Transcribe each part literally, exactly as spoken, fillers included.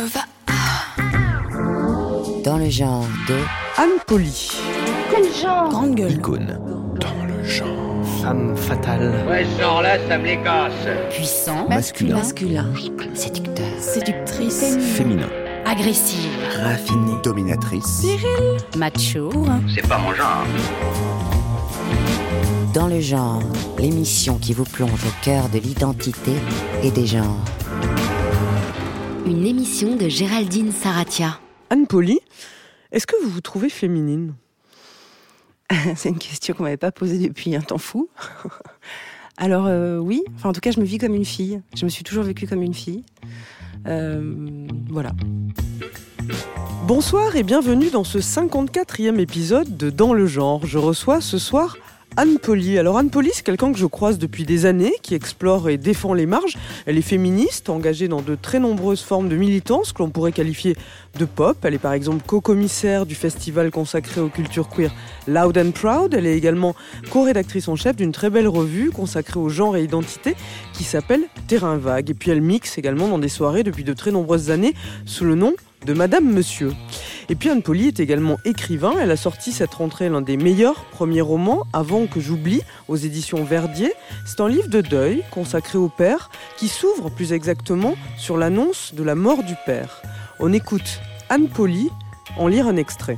Nova. Dans le genre de Anne Poly. Quel genre? Grande gueule. Icône. Dans le genre. Femme fatale. Ouais, ce genre-là, ça me les casse. Puissant. Masculin. Masculin. Séducteur. Séductrice. Féminin. Agressive. Raffiné. Dominatrice. Macho. C'est pas mon genre. Dans le genre, l'émission qui vous plonge au cœur de l'identité et des genres. Une émission de Géraldine Saratia. Anne Poly, est-ce que vous vous trouvez féminine ? C'est une question qu'on m'avait pas posée depuis un temps fou. Alors euh, oui, enfin en tout cas je me vis comme une fille. Je me suis toujours vécue comme une fille. Euh, voilà. Bonsoir et bienvenue dans ce cinquante-quatrième épisode de Dans le genre. Je reçois ce soir Anne Poly. Alors Anne Poly, c'est quelqu'un que je croise depuis des années, qui explore et défend les marges. Elle est féministe, engagée dans de très nombreuses formes de militance que l'on pourrait qualifier de pop. Elle est par exemple co-commissaire du festival consacré aux cultures queer Loud and Proud. Elle est également co-rédactrice en chef d'une très belle revue consacrée au genre et identité qui s'appelle Terrain Vague. Et puis elle mixe également dans des soirées depuis de très nombreuses années sous le nom de Madame Monsieur. Et puis Anne Poly est également écrivain. Elle a sorti cette rentrée l'un des meilleurs premiers romans, Avant que j'oublie, aux éditions Verdier. C'est un livre de deuil consacré au père qui s'ouvre plus exactement sur l'annonce de la mort du père. On écoute Anne Poly en lire un extrait.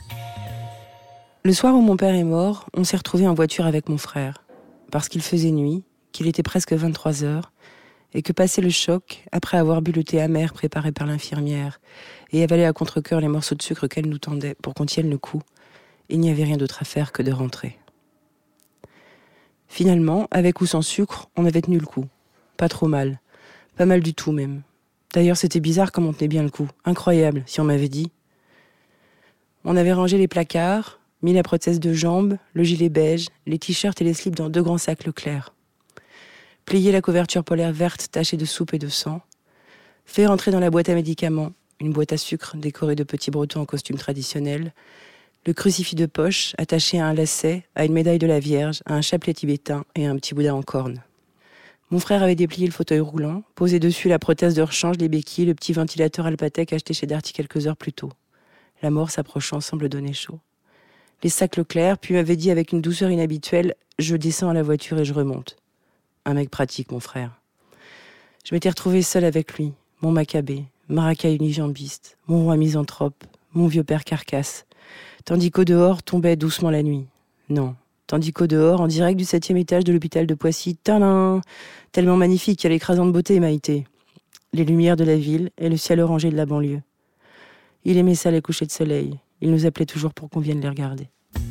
Le soir où mon père est mort, on s'est retrouvés en voiture avec mon frère. Parce qu'il faisait nuit, qu'il était presque vingt-trois heures, et que passé le choc, après avoir bu le thé amer préparé par l'infirmière et avalé à contre-cœur les morceaux de sucre qu'elle nous tendait pour qu'on tienne le coup, il n'y avait rien d'autre à faire que de rentrer. Finalement, avec ou sans sucre, on avait tenu le coup. Pas trop mal. Pas mal du tout même. D'ailleurs, c'était bizarre comme on tenait bien le coup. Incroyable, si on m'avait dit. On avait rangé les placards, mis la prothèse de jambe, le gilet beige, les t-shirts et les slips dans deux grands sacs Leclerc. Plié la couverture polaire verte tachée de soupe et de sang, fait rentrer dans la boîte à médicaments, une boîte à sucre décorée de petits bretons en costume traditionnel, le crucifix de poche attaché à un lacet, à une médaille de la Vierge, à un chapelet tibétain et à un petit Bouddha en corne. Mon frère avait déplié le fauteuil roulant, posé dessus la prothèse de rechange, les béquilles, le petit ventilateur Alpatec acheté chez Darty quelques heures plus tôt. La mort s'approchant semble donner chaud. Les sacs Leclerc, puis m'avait dit avec une douceur inhabituelle « Je descends à la voiture et je remonte ». Un mec pratique, mon frère. Je m'étais retrouvée seule avec lui, mon Maccabée, Maracay unijambiste, mon roi misanthrope, mon vieux père carcasse. Tandis qu'au dehors tombait doucement la nuit. Non, tandis qu'au dehors, en direct du septième étage de l'hôpital de Poissy, tadam, tellement magnifique, quelle écrasante beauté, Maïté. Les lumières de la ville et le ciel orangé de la banlieue. Il aimait ça, les couchers de soleil. Il nous appelait toujours pour qu'on vienne les regarder.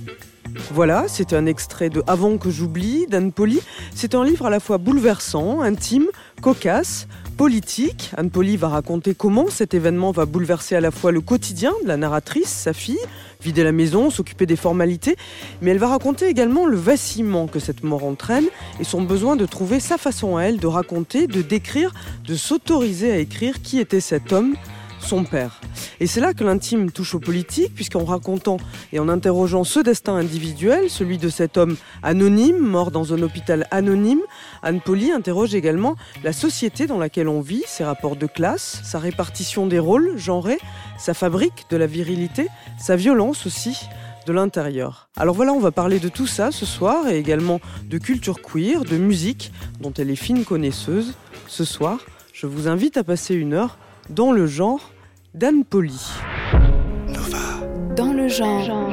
Voilà, c'est un extrait de Avant que j'oublie d'Anne Poly. C'est un livre à la fois bouleversant, intime, cocasse, politique. Anne Poly va raconter comment cet événement va bouleverser à la fois le quotidien de la narratrice, sa fille, vider la maison, s'occuper des formalités, mais elle va raconter également le vacillement que cette mort entraîne et son besoin de trouver sa façon à elle de raconter, de décrire, de s'autoriser à écrire qui était cet homme, son père. Et c'est là que l'intime touche au politique, puisqu'en racontant et en interrogeant ce destin individuel, celui de cet homme anonyme, mort dans un hôpital anonyme, Anne Poly interroge également la société dans laquelle on vit, ses rapports de classe, sa répartition des rôles genrés, sa fabrique de la virilité, sa violence aussi de l'intérieur. Alors voilà, on va parler de tout ça ce soir, et également de culture queer, de musique, dont elle est fine connaisseuse. Ce soir, je vous invite à passer une heure dans le genre d'Anne Poly. Nova. Dans le genre.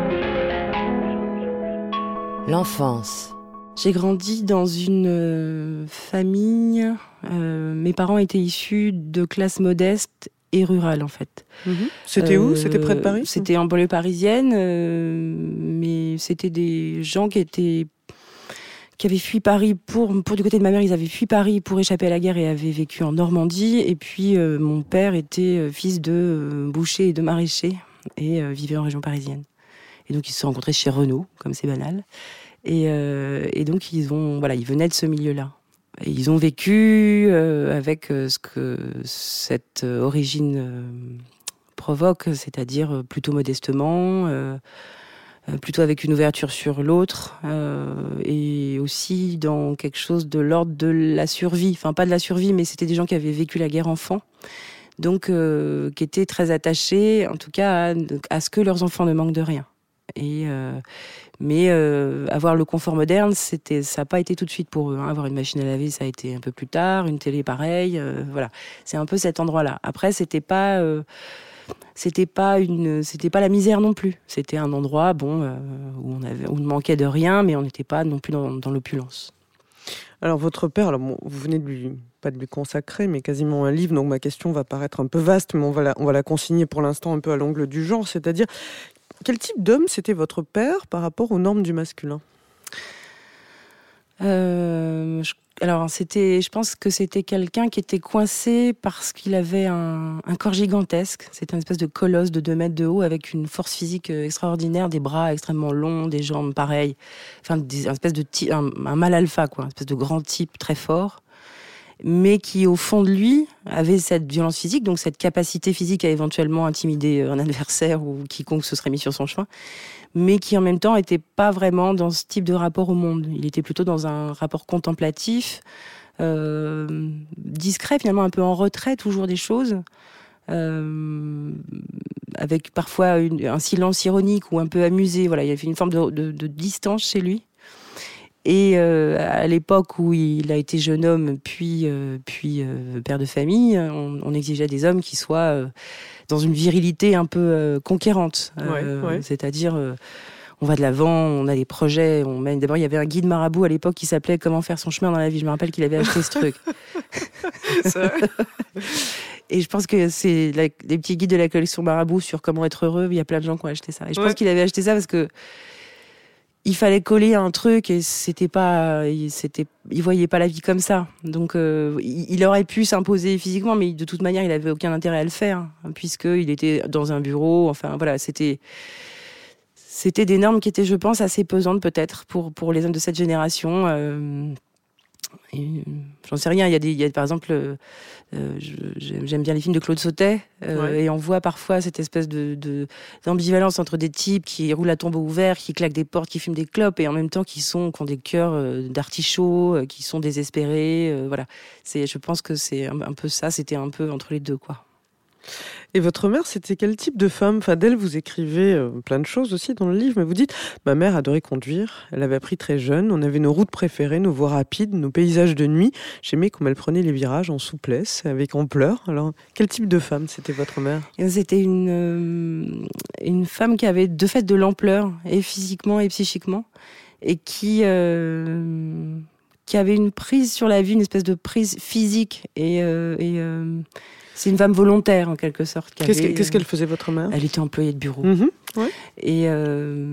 L'enfance. J'ai grandi dans une euh, famille. Euh, mes parents étaient issus de classes modestes et rurales, en fait. Mmh. C'était Euh, où ? C'était près de Paris ? C'était en banlieue parisienne, euh, mais c'était des gens qui étaient qui avaient fui Paris pour, pour du côté de ma mère, ils avaient fui Paris pour échapper à la guerre et avaient vécu en Normandie. Et puis euh, mon père était euh, fils de euh, boucher et de maraîcher et euh, vivait en région parisienne. Et donc ils se sont rencontrés chez Renault, comme c'est banal. Et, euh, et donc ils ont, voilà, ils venaient de ce milieu-là. Et ils ont vécu euh, avec euh, ce que cette euh, origine euh, provoque, c'est-à-dire plutôt modestement. Euh, plutôt avec une ouverture sur l'autre, euh, et aussi dans quelque chose de l'ordre de la survie. Enfin, pas de la survie, mais c'était des gens qui avaient vécu la guerre enfant. donc euh, qui étaient très attachés, en tout cas, à, à ce que leurs enfants ne manquent de rien. Et euh, mais euh, avoir le confort moderne, c'était, ça n'a pas été tout de suite pour eux. Hein. Avoir une machine à laver, ça a été un peu plus tard, une télé pareil. Euh, voilà, c'est un peu cet endroit-là. Après, c'était pas, euh, c'était pas une, c'était pas la misère non plus. C'était un endroit, bon, euh, où on avait, où on ne manquait de rien, mais on n'était pas non plus dans, dans l'opulence. Alors votre père, alors bon, vous venez de lui, pas de lui consacrer, mais quasiment un livre, donc ma question va paraître un peu vaste, mais on va la, on va la consigner pour l'instant un peu à l'angle du genre, c'est-à-dire quel type d'homme c'était votre père par rapport aux normes du masculin ? euh, je, Alors, c'était, je pense que c'était quelqu'un qui était coincé parce qu'il avait un, un corps gigantesque. C'était une espèce de colosse de deux mètres de haut avec une force physique extraordinaire, des bras extrêmement longs, des jambes pareilles. Enfin, des, un espèce de type, un, un mâle alpha, quoi, une espèce de grand type très fort, mais qui, au fond de lui, avait cette violence physique, donc cette capacité physique à éventuellement intimider un adversaire ou quiconque se serait mis sur son chemin, mais qui, en même temps, n'était pas vraiment dans ce type de rapport au monde. Il était plutôt dans un rapport contemplatif, euh, discret, finalement, un peu en retrait, toujours des choses, euh, avec parfois une, un silence ironique ou un peu amusé. Voilà, il y avait une forme de, de, de distance chez lui. Et euh, à l'époque où il a été jeune homme, puis, euh, puis euh, père de famille, on, on exigeait des hommes qui soient euh, dans une virilité un peu euh, conquérante. Euh, ouais, ouais. C'est-à-dire, euh, on va de l'avant, on a des projets, on mène... D'abord, il y avait un guide marabout à l'époque qui s'appelait « Comment faire son chemin dans la vie ». Je me rappelle qu'il avait acheté ce truc. C'est vrai. Et je pense que c'est la, les petits guides de la collection Marabout sur comment être heureux. Il y a plein de gens qui ont acheté ça. Et je ouais. pense qu'il avait acheté ça parce que il fallait coller un truc et c'était pas, il, c'était, il voyait pas la vie comme ça. Donc, euh, il, il aurait pu s'imposer physiquement, mais de toute manière, il avait aucun intérêt à le faire, hein, puisqu'il était dans un bureau. Enfin, voilà, c'était, c'était des normes qui étaient, je pense, assez pesantes peut-être pour pour les hommes de cette génération. Euh, et, j'en sais rien. Il y a des, il y a par exemple, euh, je, j'aime bien les films de Claude Sautet, euh, ouais. et on voit parfois cette espèce de, de d'ambivalence entre des types qui roulent à tombeau ouvert, qui claquent des portes, qui fument des clopes, et en même temps qui sont, qui ont des cœurs euh, d'artichauts, euh, qui sont désespérés. Euh, voilà. C'est, je pense que c'est un, un peu ça. C'était un peu entre les deux, quoi. Et votre mère, c'était quel type de femme ? Enfin, d'elle, vous écrivez euh, plein de choses aussi dans le livre, mais vous dites « Ma mère adorait conduire, elle avait appris très jeune, on avait nos routes préférées, nos voies rapides, nos paysages de nuit. J'aimais comme elle prenait les virages en souplesse, avec ampleur. » Alors, quel type de femme c'était votre mère ? C'était une, euh, une femme qui avait de fait de l'ampleur, et physiquement et psychiquement, et qui... Euh, qui avait une prise sur la vie, une espèce de prise physique et... Euh, et euh, c'est une femme volontaire, en quelque sorte. Qu'est-ce, avait, que, qu'est-ce qu'elle faisait, votre mère ? Elle était employée de bureau. Mmh, ouais. Et, euh,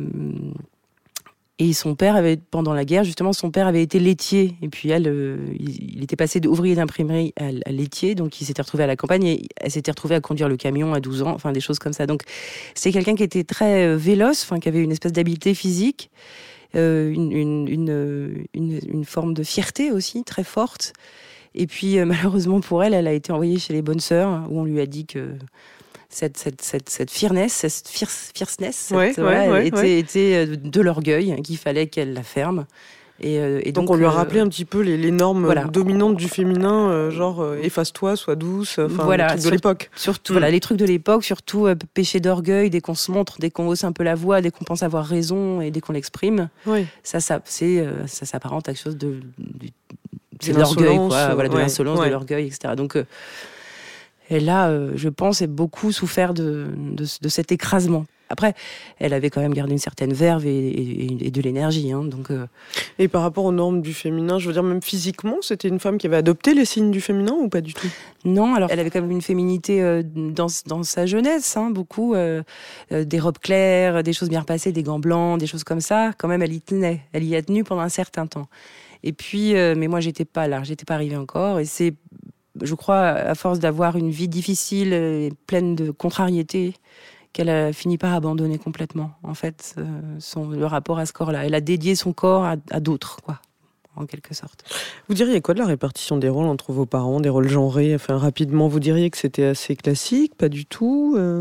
et son père avait, pendant la guerre, justement, son père avait été laitier. Et puis elle, euh, il, il était passé d'ouvrier d'imprimerie à, à laitier. Donc il s'était retrouvé à la campagne et elle s'était retrouvée à conduire le camion à douze ans. Enfin, des choses comme ça. Donc c'est quelqu'un qui était très euh, véloce, enfin, qui avait une espèce d'habileté physique. Euh, une, une, une, une, une forme de fierté aussi, très forte. Et puis, euh, malheureusement pour elle, elle a été envoyée chez les bonnes sœurs, où on lui a dit que cette, cette, cette, cette fierceness, cette fierce, fierceness cette, ouais, voilà, ouais, était, ouais. était de l'orgueil, qu'il fallait qu'elle la ferme. Et, euh, et donc, donc, on lui a euh, rappelé un petit peu les, les normes voilà. dominantes du féminin, euh, genre euh, efface-toi, sois douce, enfin voilà, les trucs sur, de l'époque. Surtout, mmh. voilà, les trucs de l'époque, surtout euh, péché d'orgueil, dès qu'on se montre, dès qu'on hausse un peu la voix, dès qu'on pense avoir raison et dès qu'on l'exprime. Oui. Ça, ça, c'est, euh, ça s'apparente à quelque chose de, de c'est de l'orgueil, quoi, voilà, de ouais, l'insolence, ouais. de l'orgueil, et cetera. Donc, euh, et là, euh, je pense, a beaucoup souffert de, de, de cet écrasement. Après, elle avait quand même gardé une certaine verve et, et, et de l'énergie. Hein, donc, euh... Et par rapport aux normes du féminin, je veux dire, même physiquement, c'était une femme qui avait adopté les signes du féminin ou pas du tout ? Non, alors elle avait quand même une féminité euh, dans, dans sa jeunesse, hein, beaucoup. Euh, euh, des robes claires, des choses bien repassées, des gants blancs, des choses comme ça. Quand même, elle y tenait. Elle y a tenu pendant un certain temps. Et puis, euh, mais moi, j'étais pas là, j'étais pas arrivée encore. Et c'est, je crois, à force d'avoir une vie difficile et pleine de contrariétés, qu'elle a fini par abandonner complètement, en fait, euh, son, le rapport à ce corps-là. Elle a dédié son corps à, à d'autres, quoi, en quelque sorte. Vous diriez quoi de la répartition des rôles entre vos parents, des rôles genrés ? Enfin, rapidement, vous diriez que c'était assez classique, pas du tout euh...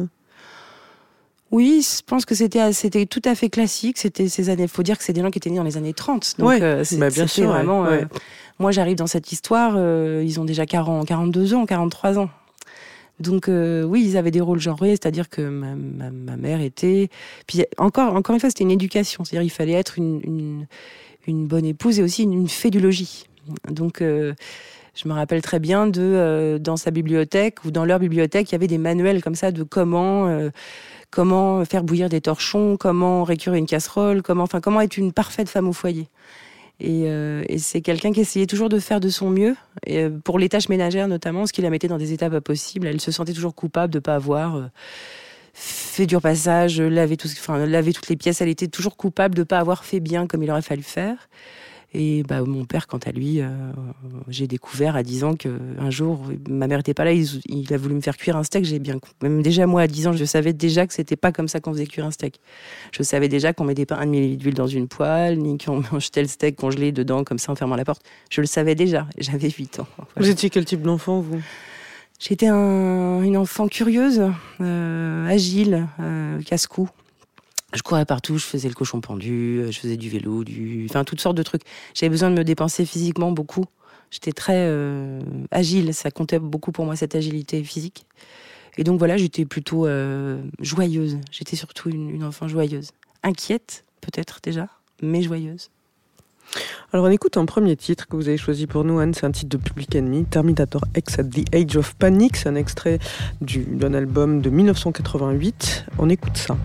Oui, je pense que c'était, c'était tout à fait classique. C'était ces années. Il faut dire que c'est des gens qui étaient nés dans les années trente. Donc, ouais, euh, c'est, bah bien c'était sûr, vraiment. Ouais. Euh, moi, j'arrive dans cette histoire, euh, ils ont déjà quarante, quarante-deux ans, quarante-trois ans. Donc euh, oui, ils avaient des rôles genrés, c'est-à-dire que ma, ma, ma mère était... Puis encore, encore une fois, c'était une éducation, c'est-à-dire qu'il fallait être une, une, une bonne épouse et aussi une, une fée du logis. Donc euh, je me rappelle très bien de euh, dans sa bibliothèque ou dans leur bibliothèque, il y avait des manuels comme ça de comment euh, comment faire bouillir des torchons, comment récurer une casserole, comment enfin comment être une parfaite femme au foyer. Et, euh, et c'est quelqu'un qui essayait toujours de faire de son mieux, et euh, pour les tâches ménagères notamment, ce qui la mettait dans des états pas possibles. Elle se sentait toujours coupable de ne pas avoir euh, fait du repassage, lavé, tout, enfin, lavé toutes les pièces. Elle était toujours coupable de ne pas avoir fait bien comme il aurait fallu faire. Et bah, mon père, quant à lui, euh, j'ai découvert à dix ans qu'un jour, ma mère n'était pas là, il, il a voulu me faire cuire un steak. J'ai bien, même déjà moi, à dix ans, je savais déjà que c'était pas comme ça qu'on faisait cuire un steak. Je savais déjà qu'on mettait pas un demi-litre d'huile dans une poêle, ni qu'on jetait le steak congelé dedans comme ça en fermant la porte. Je le savais déjà, j'avais huit ans. Voilà. Vous étiez quel type d'enfant, vous ? J'étais un, une enfant curieuse, euh, agile, euh, casse-cou. Je courais partout, je faisais le cochon pendu, je faisais du vélo, du... enfin toutes sortes de trucs. J'avais besoin de me dépenser physiquement beaucoup. J'étais très euh, agile, ça comptait beaucoup pour moi, cette agilité physique. Et donc voilà, j'étais plutôt euh, joyeuse. J'étais surtout une, une enfant joyeuse. Inquiète, peut-être déjà, mais joyeuse. Alors on écoute un premier titre que vous avez choisi pour nous, Anne, c'est un titre de Public Enemy, Terminator X at the Age of Panic, c'est un extrait du, d'un album de dix-neuf cent quatre-vingt-huit. On écoute ça.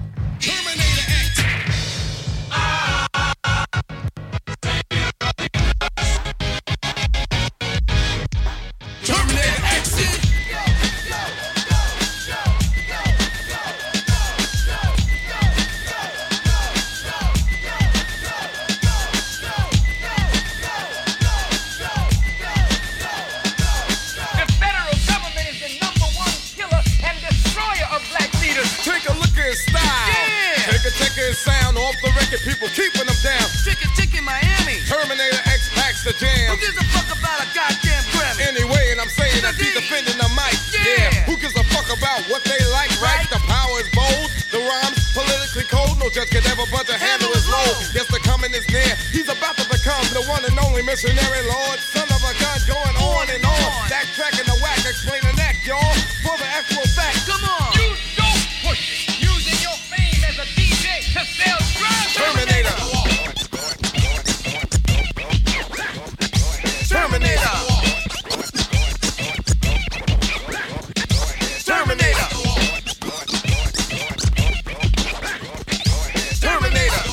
Sound off the record, people keeping them down. Chicken, chicken, Miami. Terminator X packs the jam. Who gives a fuck about a goddamn Grammy? Anyway, and I'm saying that he's defending the mic. Yeah. yeah. Who gives a fuck about what they like, right? right? The power is bold, the rhymes politically cold. No judge could ever budge a handle his load. Yes, the coming is near. He's about to become the one and only missionary lord. Son of a gun going on and on. That track in the whack, explain the neck, y'all. For the actual fact. Come on. You don't push it. Using your fame as a D J to sell drugs. Terminator. Terminator. Terminator. Terminator.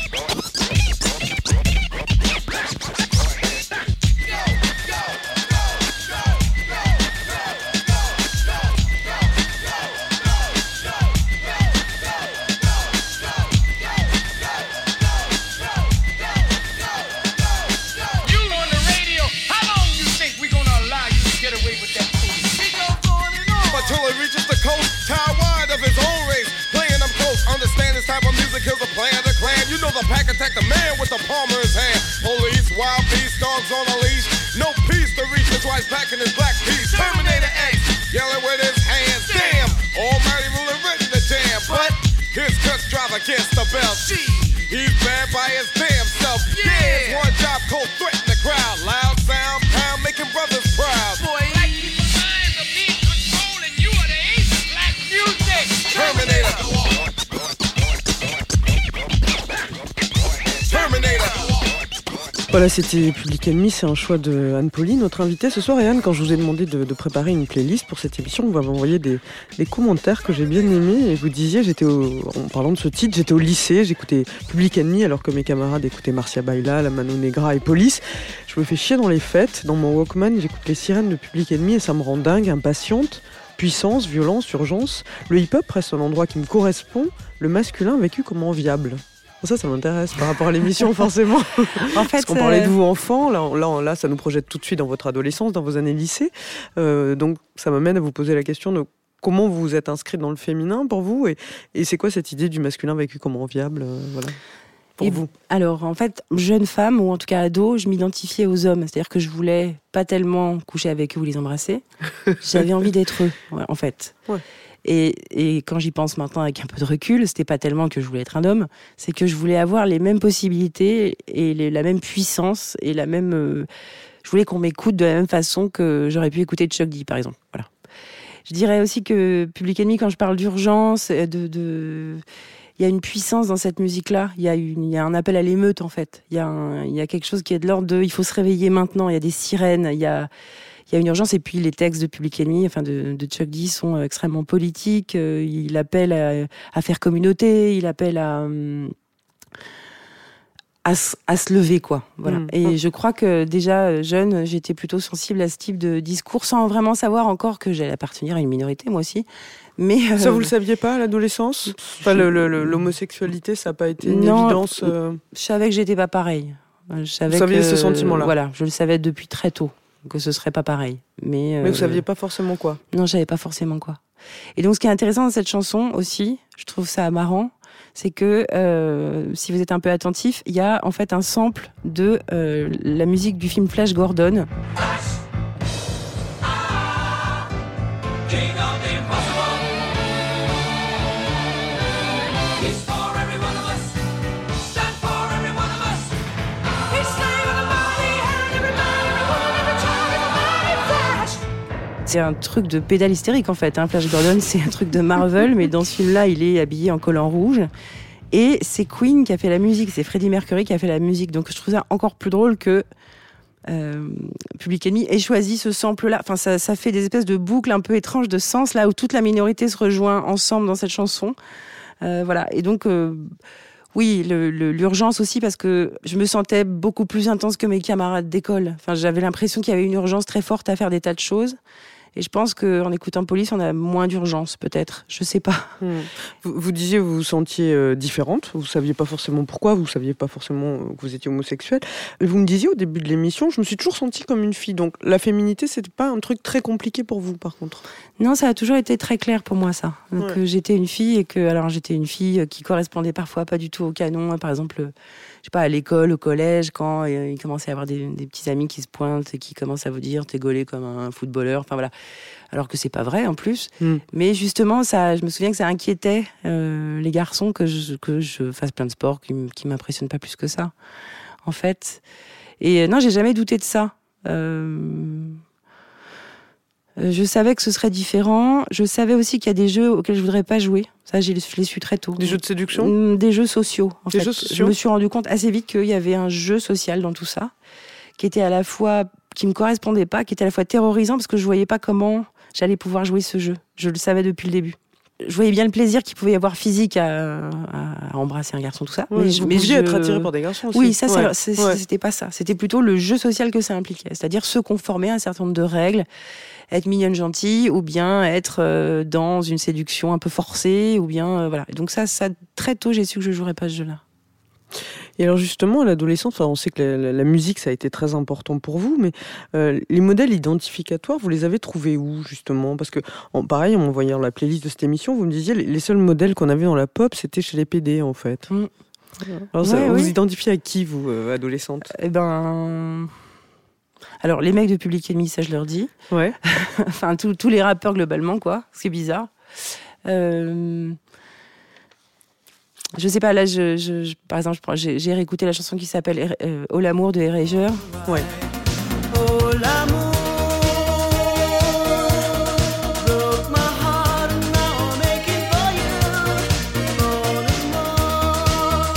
Till it reaches the coast, tired wide of his own race. Playing them close, understand this type of music kills a plan to clan. You know the pack attack the man with the palm in his hand. Police, wild beast, dogs on a leash. No peace to reach, that's why he's back in his black piece. Terminator X, yelling with his hands. Damn, almighty ruler written the jam. But his cuts drive against the belt. He's bad by his damn self. Yeah, it's one job, cold threaten the crowd. Loud sound, pound, making brothers proud. Boy, Terminator. Terminator. Voilà, c'était Public Enemy, c'est un choix de Anne-Pauline, notre invitée ce soir. Et Anne, quand je vous ai demandé de, de préparer une playlist pour cette émission, vous m'avez envoyé des, des commentaires que j'ai bien aimés. Et vous disiez, j'étais au, en parlant de ce titre, j'étais au lycée, j'écoutais Public Enemy alors que mes camarades écoutaient Marcia Baila, La Mano Negra et Police. Je me fais chier dans les fêtes, dans mon Walkman, j'écoute les sirènes de Public Enemy et ça me rend dingue, impatiente. Puissance, violence, urgence. Le hip-hop reste un endroit qui me correspond, le masculin vécu comme enviable. Ça, ça m'intéresse par rapport à l'émission, forcément. En fait, parce qu'on parlait de vous enfant, là, là, là, ça nous projette tout de suite dans votre adolescence, dans vos années lycée. Euh, donc, ça m'amène à vous poser la question de comment vous vous êtes inscrite dans le féminin pour vous, et, et c'est quoi cette idée du masculin vécu comme enviable, euh, voilà. Pour et vous. Alors, en fait, jeune femme, ou en tout cas ado, je m'identifiais aux hommes. C'est-à-dire que je voulais pas tellement coucher avec eux ou les embrasser. J'avais envie d'être eux, ouais, en fait. Ouais. Et, et quand j'y pense maintenant avec un peu de recul, c'était pas tellement que je voulais être un homme, c'est que je voulais avoir les mêmes possibilités et les, la même puissance et la même... Euh, je voulais qu'on m'écoute de la même façon que j'aurais pu écouter Chuck D, par exemple. Voilà. Je dirais aussi que Public Enemy, quand je parle d'urgence, de, de... il y a une puissance dans cette musique-là. Il y a, une, il y a un appel à l'émeute, en fait. Il y a, un, il y a quelque chose qui est de l'ordre de « il faut se réveiller maintenant ». Il y a des sirènes, il y a, il y a une urgence. Et puis les textes de Public Enemy, enfin de, de Chuck D, sont extrêmement politiques. Il appelle à, à faire communauté, il appelle à... À, à se lever, quoi. Voilà. Mmh. Et je crois que déjà jeune, j'étais plutôt sensible à ce type de discours, sans vraiment savoir encore que j'allais appartenir à une minorité, moi aussi. Mais euh... ça, vous le saviez pas à l'adolescence ? Enfin, le, le, le, l'homosexualité, ça n'a pas été une non, évidence. Euh... Je savais que j'étais pas pareil. Je savais vous saviez que, ce sentiment-là ? Voilà, je le savais depuis très tôt que ce serait pas pareil. Mais, Mais euh... vous saviez pas forcément quoi ? Non, je savais pas forcément quoi. Et donc, ce qui est intéressant dans cette chanson aussi, je trouve ça marrant, c'est que euh, si vous êtes un peu attentif, il y a en fait un sample de euh, la musique du film Flash Gordon. C'est un truc de pédale hystérique en fait. Hein. Flash Gordon, c'est un truc de Marvel, mais dans ce film-là, il est habillé en collant rouge. Et c'est Queen qui a fait la musique, c'est Freddie Mercury qui a fait la musique. Donc je trouve ça encore plus drôle que euh, Public Enemy ait choisi ce sample-là. Enfin, ça, ça fait des espèces de boucles un peu étranges de sens, là où toute la minorité se rejoint ensemble dans cette chanson. Euh, voilà. Et donc... Euh, Oui, le, le, l'urgence aussi, parce que je me sentais beaucoup plus intense que mes camarades d'école. Enfin, j'avais l'impression qu'il y avait une urgence très forte à faire des tas de choses. Et je pense qu'en écoutant Police, on a moins d'urgence, peut-être. Je sais pas. Mmh. Vous, vous disiez que vous vous sentiez euh, différente. Vous saviez pas forcément pourquoi. Vous saviez pas forcément que vous étiez homosexuelle. Vous me disiez au début de l'émission, je me suis toujours sentie comme une fille. Donc la féminité, c'était pas un truc très compliqué pour vous, par contre. Non, ça a toujours été très clair pour moi, ça. Donc ouais. euh, j'étais une fille et que, alors j'étais une fille qui correspondait parfois pas du tout au canon. Par exemple, je sais pas, à l'école, au collège, quand euh, il commençait à y avoir des, des petits amis qui se pointent et qui commencent à vous dire t'es gaulé comme un footballeur. Enfin voilà. Alors que c'est pas vrai en plus. Mm. Mais justement, ça, je me souviens que ça inquiétait euh, les garçons que je, que je fasse plein de sports qui, qui m'impressionnent pas plus que ça, en fait. Et euh, non, j'ai jamais douté de ça. Euh, je savais que ce serait différent. Je savais aussi qu'il y a des jeux auxquels je voudrais pas jouer. Ça, je l'ai su très tôt. Des jeux de séduction ? Des jeux sociaux, en des fait. Jeux sociaux. Je me suis rendu compte assez vite qu'il y avait un jeu social dans tout ça, qui était à la fois, qui me correspondait pas, qui était à la fois terrorisant parce que je voyais pas comment j'allais pouvoir jouer ce jeu. Je le savais depuis le début. Je voyais bien le plaisir qu'il pouvait y avoir physique à, à embrasser un garçon, tout ça. Ouais, mais je, vous mais pouviez je... être attiré par des garçons aussi. Oui, ça, ouais. c'est, ouais. c'était pas ça. C'était plutôt le jeu social que ça impliquait. C'est-à-dire se conformer à un certain nombre de règles, être mignonne, gentille, ou bien être euh, dans une séduction un peu forcée, ou bien... Euh, voilà. Et donc ça, ça, très tôt, j'ai su que je jouerais pas ce jeu-là. Et alors justement, à l'adolescence, enfin, on sait que la, la, la musique, ça a été très important pour vous, mais euh, les modèles identificatoires, vous les avez trouvés où, justement ? Parce que, en, pareil, en voyant la playlist de cette émission, vous me disiez, les, les seuls modèles qu'on avait dans la pop, c'était chez les P D, en fait. Mmh. Alors, ça, ouais, vous oui. identifiez à qui, vous, euh, adolescente ? Eh ben... Alors, les mecs de Public Enemy, ça, je leur dis. Ouais. Enfin, tous les rappeurs, globalement, quoi. C'est bizarre. Euh... Je sais pas, là, je, je, je, par exemple, j'ai, j'ai réécouté la chanson qui s'appelle euh, Oh l'amour de Erasure. Ouais. Oh l'amour broke my heart and now I'm aching for you more and more.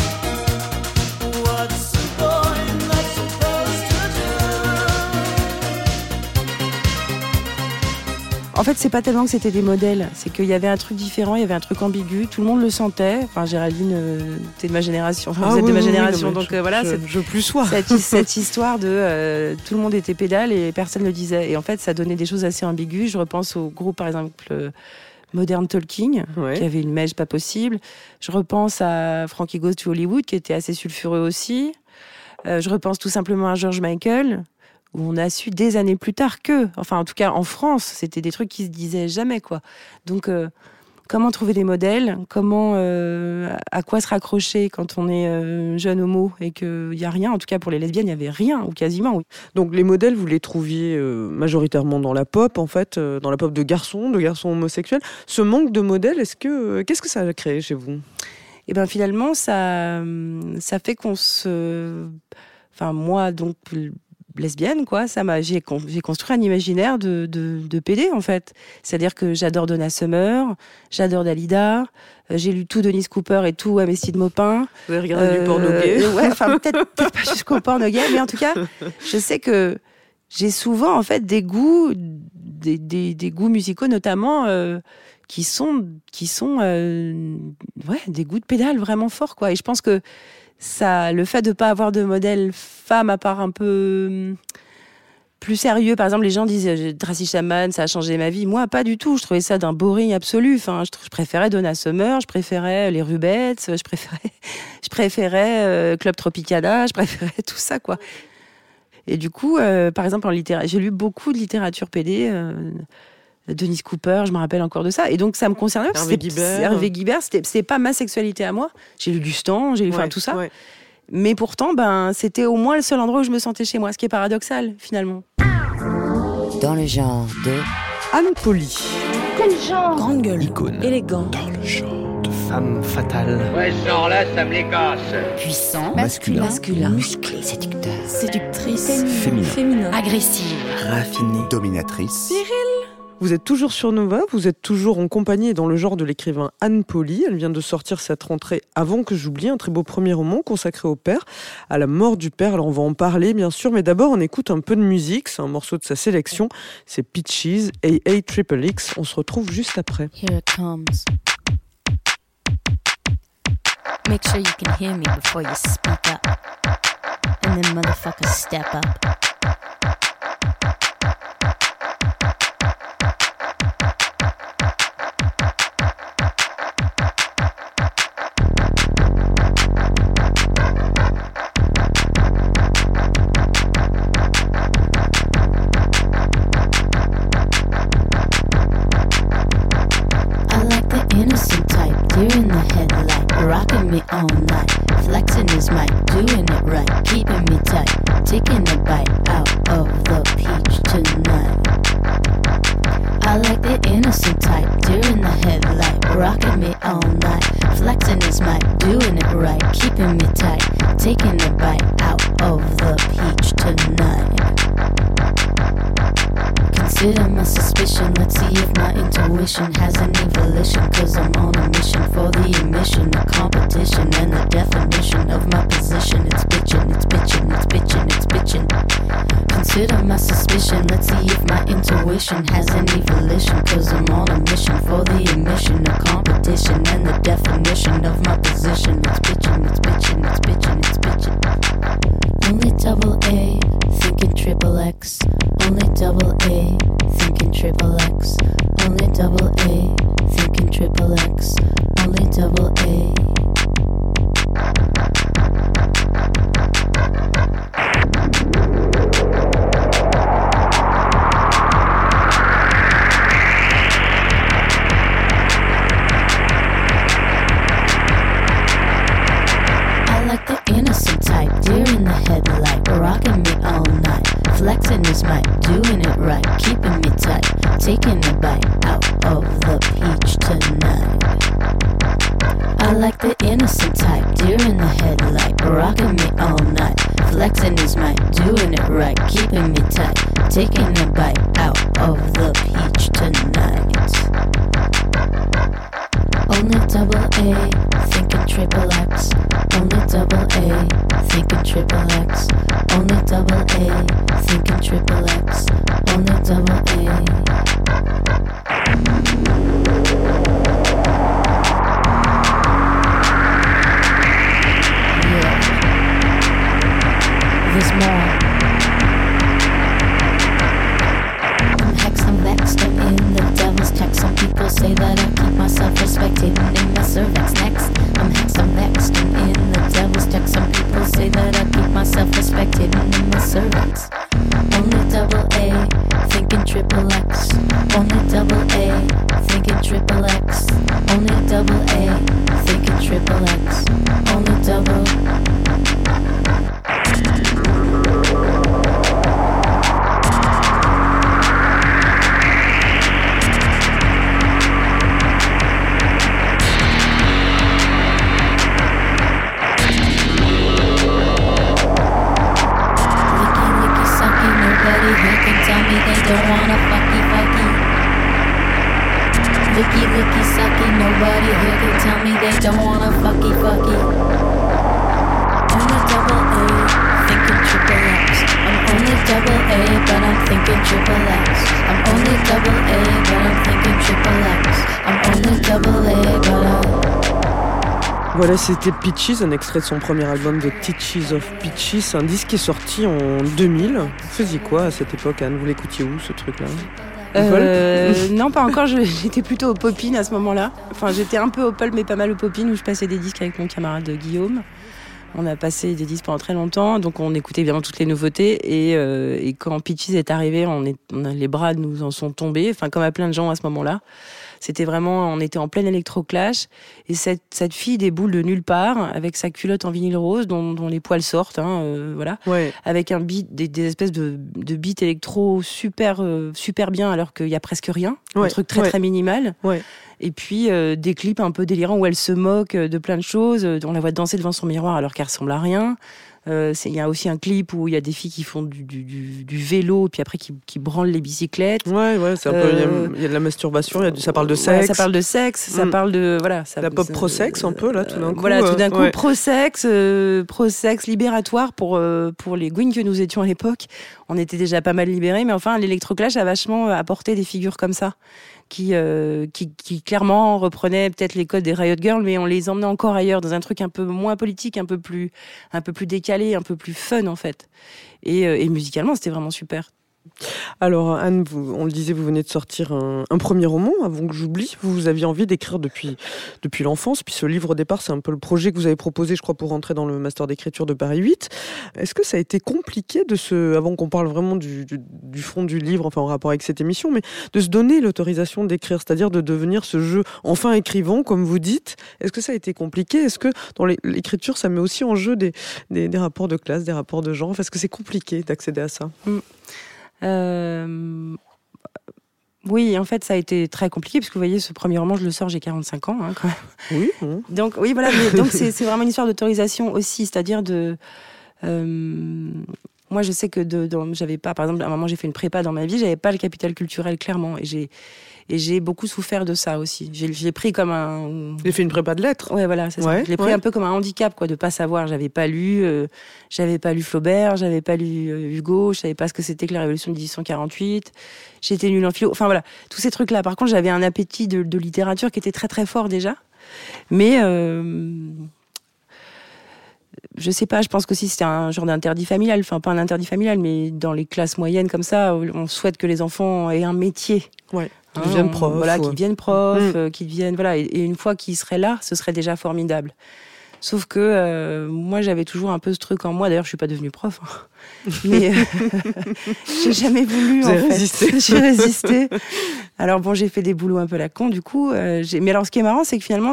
What's a boy not supposed to do? En fait, c'est pas tellement que c'était des modèles, c'est qu'il y avait un truc différent, il y avait un truc ambigu, tout le monde le sentait. Enfin, Géraldine, euh, t'es de ma génération, enfin, ah, vous êtes oui, de ma oui, génération, oui, donc je, euh, voilà. Je, cette, je plus sois. Cette, cette histoire de euh, tout le monde était pédale et personne ne le disait. Et en fait, ça donnait des choses assez ambiguës. Je repense au groupe, par exemple, euh, Modern Talking, ouais. qui avait une mèche pas possible. Je repense à Frankie Goes to Hollywood, qui était assez sulfureux aussi. Euh, je repense tout simplement à George Michael, où on a su des années plus tard que, enfin en tout cas en France, c'était des trucs qui se disaient jamais, quoi. Donc euh, comment trouver des modèles, comment euh, à quoi se raccrocher quand on est euh, jeune homo et qu'il y a rien, en tout cas pour les lesbiennes il y avait rien ou quasiment. Oui. Donc les modèles vous les trouviez euh, majoritairement dans la pop, en fait, euh, dans la pop de garçons, de garçons homosexuels. Ce manque de modèles, est-ce que euh, qu'est-ce que ça a créé chez vous ? Et ben finalement ça ça fait qu'on se, enfin moi donc lesbienne, quoi. Ça m'a, j'ai, con, j'ai construit un imaginaire de, de, de pédé, en fait. C'est-à-dire que j'adore Donna Summer, j'adore Dalida, euh, j'ai lu tout Denise Cooper et tout Amnesty de Maupin. Vous avez regardé euh, du porno gay euh, Ouais, enfin, peut-être, peut-être pas jusqu'au porno gay, mais en tout cas, je sais que j'ai souvent, en fait, des goûts, des, des, des goûts musicaux, notamment, euh, qui sont, qui sont euh, ouais, des goûts de pédale vraiment forts, quoi. Et je pense que ça, le fait de ne pas avoir de modèle femme, à part un peu plus sérieux, par exemple, les gens disent Tracy Chapman, ça a changé ma vie. Moi, pas du tout. Je trouvais ça d'un boring absolu. Enfin, je, je préférais Donna Summer, je préférais les Rubettes, je préférais, je préférais euh, Club Tropicana, je préférais tout ça, quoi. Et du coup, euh, par exemple, en littérature, j'ai lu beaucoup de littérature pédé. Euh, Denise Cooper, je me rappelle encore de ça. Et donc, ça me concernait. Hervé Guibert. Hervé Guibert, c'était, c'était pas ma sexualité à moi. J'ai lu Gustan, j'ai lu ouais, tout ça. Ouais. Mais pourtant, ben, c'était au moins le seul endroit où je me sentais chez moi, ce qui est paradoxal, finalement. Dans le genre de... Anne Poly. Quel genre? Grande gueule. Icône. Élégant. Dans le genre de femme fatale. Ouais, ce genre-là, ça me les casse. Puissant, Masculin. masculin, musclé, séducteur, Séductrice. Féminin. Féminin. agressive. Raffiné. Dominatrice. Vous êtes toujours sur Nova, vous êtes toujours en compagnie et dans le genre de l'écrivain Anne Poly. Elle vient de sortir cette rentrée Avant que j'oublie, un très beau premier roman consacré au père, à la mort du père. Alors on va en parler bien sûr, mais d'abord on écoute un peu de musique. C'est un morceau de sa sélection, c'est Peaches, A A Triple X. On se retrouve juste après. Here it comes. Make sure you can hear me before you speak up. And then motherfuckers step up. Innocent type, deer in the headlight, rocking me all night, flexing his mic, doing it right, keeping me tight, taking a bite out of the peach tonight. I like the innocent type, deer in the headlight, rocking me all night, flexing his mic, doing it right, keeping me tight, taking a bite out of the peach tonight. Consider my suspicion, let's see if my intuition has any volition. Cause I'm on a mission for the emission of competition and the definition of my position. It's bitchin', it's bitchin', it's bitchin', it's bitchin'. Consider my suspicion, let's see if my intuition has any volition. Cause I'm on a mission for the emission of competition and the definition of my position. It's bitchin', it's bitchin', it's bitchin', it's bitchin'. Only double A, thinking triple X. Only double A, thinking triple X. Only double A, thinking triple X. Only double A. Rocking me all night, flexing his mic, doing it right, keeping me tight, taking a bite out of the peach tonight. I like the innocent type, deer in the headlight, rocking me all night, flexing his mic, doing it right, keeping me tight, taking a bite out of the peach tonight. Only double A, thinking triple X. Only double A, thinking triple X. Only double A, thinking triple X. Only double A. Yeah. There's more. I'm hex, I'm vexed, I'm in the devil's text. Some people say that I keep myself respected and in my cervix next. I'm hex, I'm vexed, I'm in the devil's text. Some people say that I keep myself respected and in my cervix. Only double A, thinking triple X. Only double A, thinking triple X. Only double A, thinking triple X. Only double. Licky, licky, suck Licky, licky, sucky, nobody here can tell me they don't wanna fucky, fucky. Only double A, thinking triple X. I'm only double A, but I'm thinking triple X. I'm only double A, but I'm thinking triple X. I'm only double A, but I'm... Voilà, c'était Peaches, un extrait de son premier album The Teaches of Peaches, un disque qui est sorti en deux mille. Vous faisiez quoi à cette époque, Anne? Vous l'écoutiez où, ce truc-là? Euh, non, pas encore. Je, j'étais plutôt au Popin à ce moment-là. Enfin, j'étais un peu au Pulp, mais pas mal au Popin, où je passais des disques avec mon camarade Guillaume. On a passé des disques pendant très longtemps, donc on écoutait évidemment toutes les nouveautés. Et, euh, et quand Peaches est arrivé, on est, on a, les bras nous en sont tombés, enfin comme à plein de gens à ce moment-là. C'était vraiment, on était en plein électro-clash. Et cette, cette fille déboule de nulle part, avec sa culotte en vinyle rose, dont, dont les poils sortent, hein, euh, voilà. Ouais. Avec un beat, des, des espèces de, de beats électro super, euh, super bien, alors qu'il y a presque rien. Ouais. Un truc très, ouais. très minimal. Ouais. Et puis, euh, des clips un peu délirants où elle se moque de plein de choses. On la voit danser devant son miroir alors qu'elle ressemble à rien. Euh, il y a aussi un clip où il y a des filles qui font du, du, du, du vélo, puis après qui, qui branlent les bicyclettes. Ouais, ouais, c'est un peu. Il euh, y, y a de la masturbation, y a du, ça parle de sexe. Ouais, ça parle de sexe, ça mm. parle de. Voilà, ça, la pop pro-sexe, un peu, là, tout d'un coup. Voilà, tout d'un coup, ouais. pro-sexe, euh, pro-sexe libératoire pour, euh, pour les gouines que nous étions à l'époque. On était déjà pas mal libérés, mais enfin, l'électroclash a vachement apporté des figures comme ça. Qui, euh, qui, qui clairement reprenaient peut-être les codes des Riot Girls, mais on les emmenait encore ailleurs, dans un truc un peu moins politique, un peu plus, un peu plus décalé, un peu plus fun en fait. Et, euh, et musicalement, c'était vraiment super. Alors Anne, vous, on le disait, vous venez de sortir un, un premier roman, Avant que j'oublie. Vous aviez envie d'écrire depuis, depuis l'enfance, puis ce livre au départ, c'est un peu le projet que vous avez proposé, je crois, pour rentrer dans le master d'écriture de Paris huit. Est-ce que ça a été compliqué de se, avant qu'on parle vraiment du, du, du fond du livre, enfin en rapport avec cette émission, mais de se donner l'autorisation d'écrire, c'est-à-dire de devenir ce jeu enfin écrivant, comme vous dites. Est-ce que ça a été compliqué? Est-ce que dans l'écriture, ça met aussi en jeu des, des, des rapports de classe, des rapports de genre? Est-ce que c'est compliqué d'accéder à ça? mmh. Euh... Oui, en fait, ça a été très compliqué, parce que vous voyez, ce premier roman, je le sors, j'ai quarante-cinq ans, hein, quand même. Oui. Mmh. Donc, oui, voilà, mais donc c'est, c'est vraiment une histoire d'autorisation aussi, c'est-à-dire de... Euh... Moi, je sais que de, de, j'avais pas, par exemple, à un moment, j'ai fait une prépa dans ma vie, j'avais pas le capital culturel, clairement, et j'ai, et j'ai beaucoup souffert de ça aussi. J'ai, j'ai pris comme un... J'ai fait une prépa de lettres. Ouais, voilà, c'est ouais, ça. Je l'ai pris ouais. un peu comme un handicap, quoi, de pas savoir. J'avais pas lu, euh, j'avais pas lu Flaubert, j'avais pas lu euh, Hugo, je savais pas ce que c'était que la Révolution de dix-huit cent quarante-huit. J'étais nulle en philo. Enfin voilà, tous ces trucs-là. Par contre, j'avais un appétit de, de littérature qui était très très fort déjà, mais. Euh... Je sais pas, je pense qu'aussi c'était un genre d'interdit familial, enfin pas un interdit familial, mais dans les classes moyennes comme ça, on souhaite que les enfants aient un métier. Ouais, qu'ils hein, deviennent profs. Voilà, ouais. qu'ils deviennent profs, mmh. euh, qu'ils deviennent, voilà, et, et une fois qu'ils seraient là, ce serait déjà formidable. Sauf que euh, moi j'avais toujours un peu ce truc en moi, d'ailleurs je suis pas devenue prof, hein. mais euh, j'ai jamais voulu Vous en avez fait. résisté. J'ai résisté. Alors bon, j'ai fait des boulots un peu la con du coup, euh, j'ai... mais alors ce qui est marrant c'est que finalement,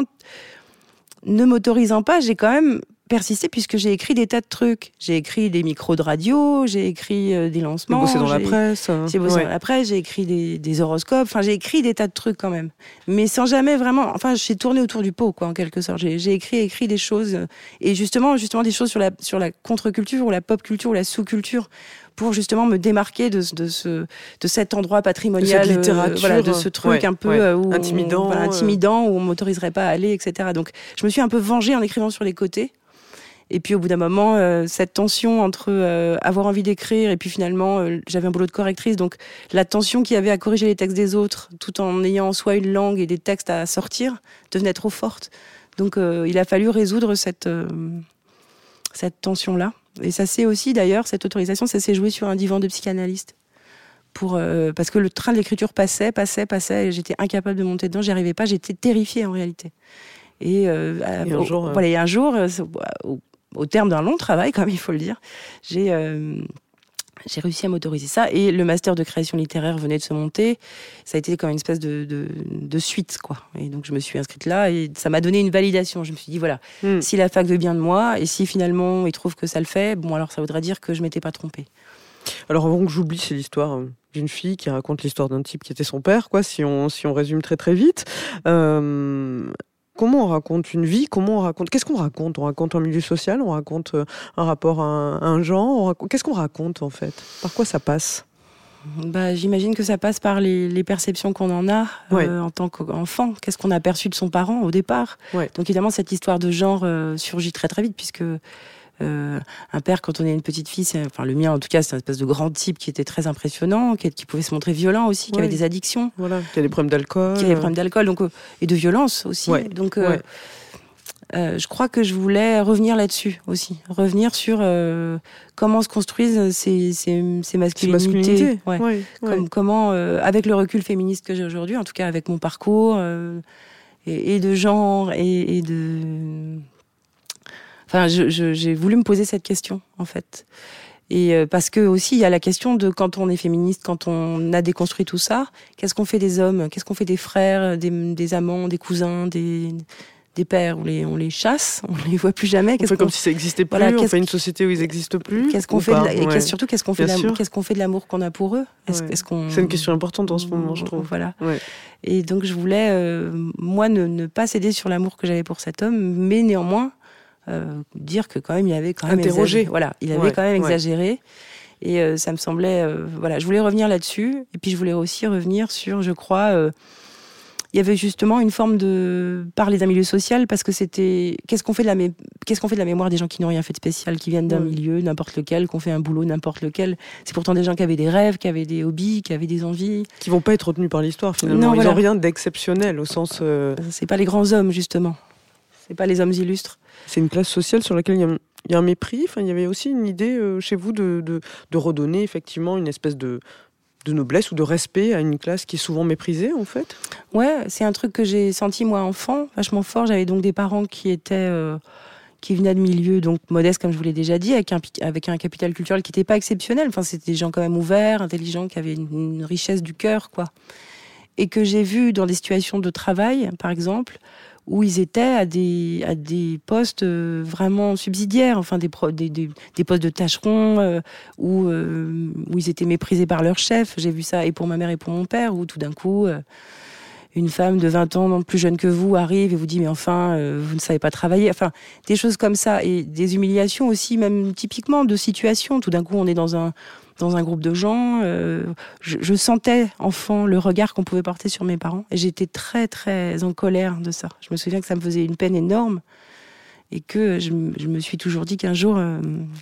ne m'autorisant pas, j'ai quand même persisté puisque j'ai écrit des tas de trucs. J'ai écrit des micros de radio, j'ai écrit euh, des lancements. J'ai bossé dans j'ai... la presse. Hein. J'ai bossé ouais. dans la presse, j'ai écrit des, des horoscopes, enfin j'ai écrit des tas de trucs quand même. Mais sans jamais vraiment, enfin j'ai tourné autour du pot quoi en quelque sorte. J'ai, j'ai écrit écrit des choses et justement justement des choses sur la sur la contre-culture ou la pop culture ou la sous-culture pour justement me démarquer de, de, ce, de cet endroit patrimonial, de cette littérature, euh, voilà, de ce truc ouais, un peu ouais. euh, où intimidant, on, voilà, intimidant où on m'autoriserait pas à aller, et cetera. Donc je me suis un peu vengée en écrivant sur les côtés. Et puis au bout d'un moment, euh, cette tension entre euh, avoir envie d'écrire et puis finalement, euh, j'avais un boulot de correctrice, donc la tension qu'il y avait à corriger les textes des autres, tout en ayant soit une langue et des textes à sortir, devenait trop forte. Donc euh, il a fallu résoudre cette, euh, cette tension-là. Et ça s'est aussi d'ailleurs, cette autorisation, ça s'est joué sur un divan de psychanalyste. Pour, euh, parce que le train de l'écriture passait, passait, passait, et j'étais incapable de monter dedans, j'y arrivais pas, j'étais terrifiée en réalité. Et, euh, et un au, jour, euh... voilà, et un jour, euh, au, au terme d'un long travail, comme il faut le dire, j'ai, euh, j'ai réussi à m'autoriser ça. Et le master de création littéraire venait de se monter. Ça a été comme une espèce de, de, de suite, quoi. Et donc je me suis inscrite là et ça m'a donné une validation. Je me suis dit, voilà, mm. si la fac veut bien de moi et si finalement ils trouvent que ça le fait, bon alors ça voudra dire que je m'étais pas trompée. Alors avant que j'oublie, c'est l'histoire d'une fille qui raconte l'histoire d'un type qui était son père, quoi, si on, si on résume très très vite. Euh... Comment on raconte une vie? Comment on raconte? Qu'est-ce qu'on raconte? On raconte un milieu social? On raconte un rapport à un, à un genre? On raconte... Qu'est-ce qu'on raconte en fait? Par quoi ça passe? Bah, j'imagine que ça passe par les, les perceptions qu'on en a Ouais. euh, en tant qu'enfant. Qu'est-ce qu'on a perçu de son parent au départ. Ouais. Donc évidemment, cette histoire de genre euh, surgit très très vite, puisque euh, un père, quand on est une petite fille, c'est, enfin le mien en tout cas, c'est un espèce de grand type qui était très impressionnant, qui, qui pouvait se montrer violent aussi, qui Ouais. avait des addictions, Voilà, qui a des problèmes d'alcool. qui avait des problèmes d'alcool donc, euh, et de violence aussi. Ouais. Donc euh, Ouais. euh, je crois que je voulais revenir là-dessus aussi. Revenir sur euh, comment se construisent ces, ces, ces masculinités. masculinité. Ouais. Ouais, ouais. Comme, comment, euh, avec le recul féministe que j'ai aujourd'hui, en tout cas avec mon parcours, euh, et, et de genre, et, et de... Enfin, je, je, j'ai voulu me poser cette question, en fait. Et euh, parce que aussi, il y a la question de quand on est féministe, quand on a déconstruit tout ça, qu'est-ce qu'on fait des hommes? Qu'est-ce qu'on fait des frères, des, des amants, des cousins, des... des pères, on les, on les chasse, on les voit plus jamais. On Qu'est-ce fait comme qu'on- si ça n'existait plus, Voilà, on qu'est-ce fait une qu'- société où ils n'existent plus. Qu'est-ce qu'on ou fait de pas, la- et ouais. qu'est-ce- surtout qu'est-ce qu'on fait, de Bien l'amour- sûr. qu'est-ce qu'on fait de l'amour qu'on a pour eux? Est-ce, Ouais. est-ce qu'on... C'est une question importante en ce moment, je trouve. Voilà. Ouais. Et donc je voulais, euh, moi, ne, ne pas céder sur l'amour que j'avais pour cet homme, mais néanmoins euh, dire que quand même il avait quand même Interroger. exagéré. Voilà, il avait Ouais, quand même ouais. exagéré. Et euh, ça me semblait, euh, voilà, je voulais revenir là-dessus. Et puis je voulais aussi revenir sur, je crois. Euh, il y avait justement une forme de parler d'un milieu social, parce que c'était qu'est-ce qu'on fait de la mé- qu'est-ce qu'on fait de la mémoire des gens qui n'ont rien fait de spécial, qui viennent d'un Ouais. milieu n'importe lequel, qui ont fait un boulot n'importe lequel. C'est pourtant des gens qui avaient des rêves, qui avaient des hobbies, qui avaient des envies. Qui vont pas être retenus par l'histoire finalement. Non, Ils voilà. n'ont rien d'exceptionnel au sens. euh, C'est pas les grands hommes justement, c'est pas les hommes illustres. C'est une classe sociale sur laquelle il y a, il y a un mépris. Enfin, il y avait aussi une idée euh, chez vous de, de, de redonner effectivement une espèce de, de noblesse ou de respect à une classe qui est souvent méprisée en fait. Ouais, c'est un truc que j'ai senti moi enfant, vachement fort. J'avais donc des parents qui étaient euh, qui venaient de milieux donc modestes, comme je vous l'ai déjà dit, avec un pi- avec un capital culturel qui n'était pas exceptionnel. Enfin, c'était des gens quand même ouverts, intelligents, qui avaient une, une richesse du cœur, quoi. Et que j'ai vu dans des situations de travail, par exemple, où ils étaient à des, à des postes euh, vraiment subsidiaires, enfin des, pro- des, des, des postes de tâcherons, euh, où, euh, où ils étaient méprisés par leur chef. J'ai vu ça et pour ma mère et pour mon père, où tout d'un coup, euh, une femme de vingt ans, non plus jeune que vous, arrive et vous dit « mais enfin, euh, vous ne savez pas travailler ». Enfin, des choses comme ça. Et des humiliations aussi, même typiquement de situations. Tout d'un coup, on est dans un... dans un groupe de gens, euh, je, je sentais, enfant, le regard qu'on pouvait porter sur mes parents. Et j'étais très, très en colère de ça. Je me souviens que ça me faisait une peine énorme. Et que je, m- je me suis toujours dit qu'un jour, euh,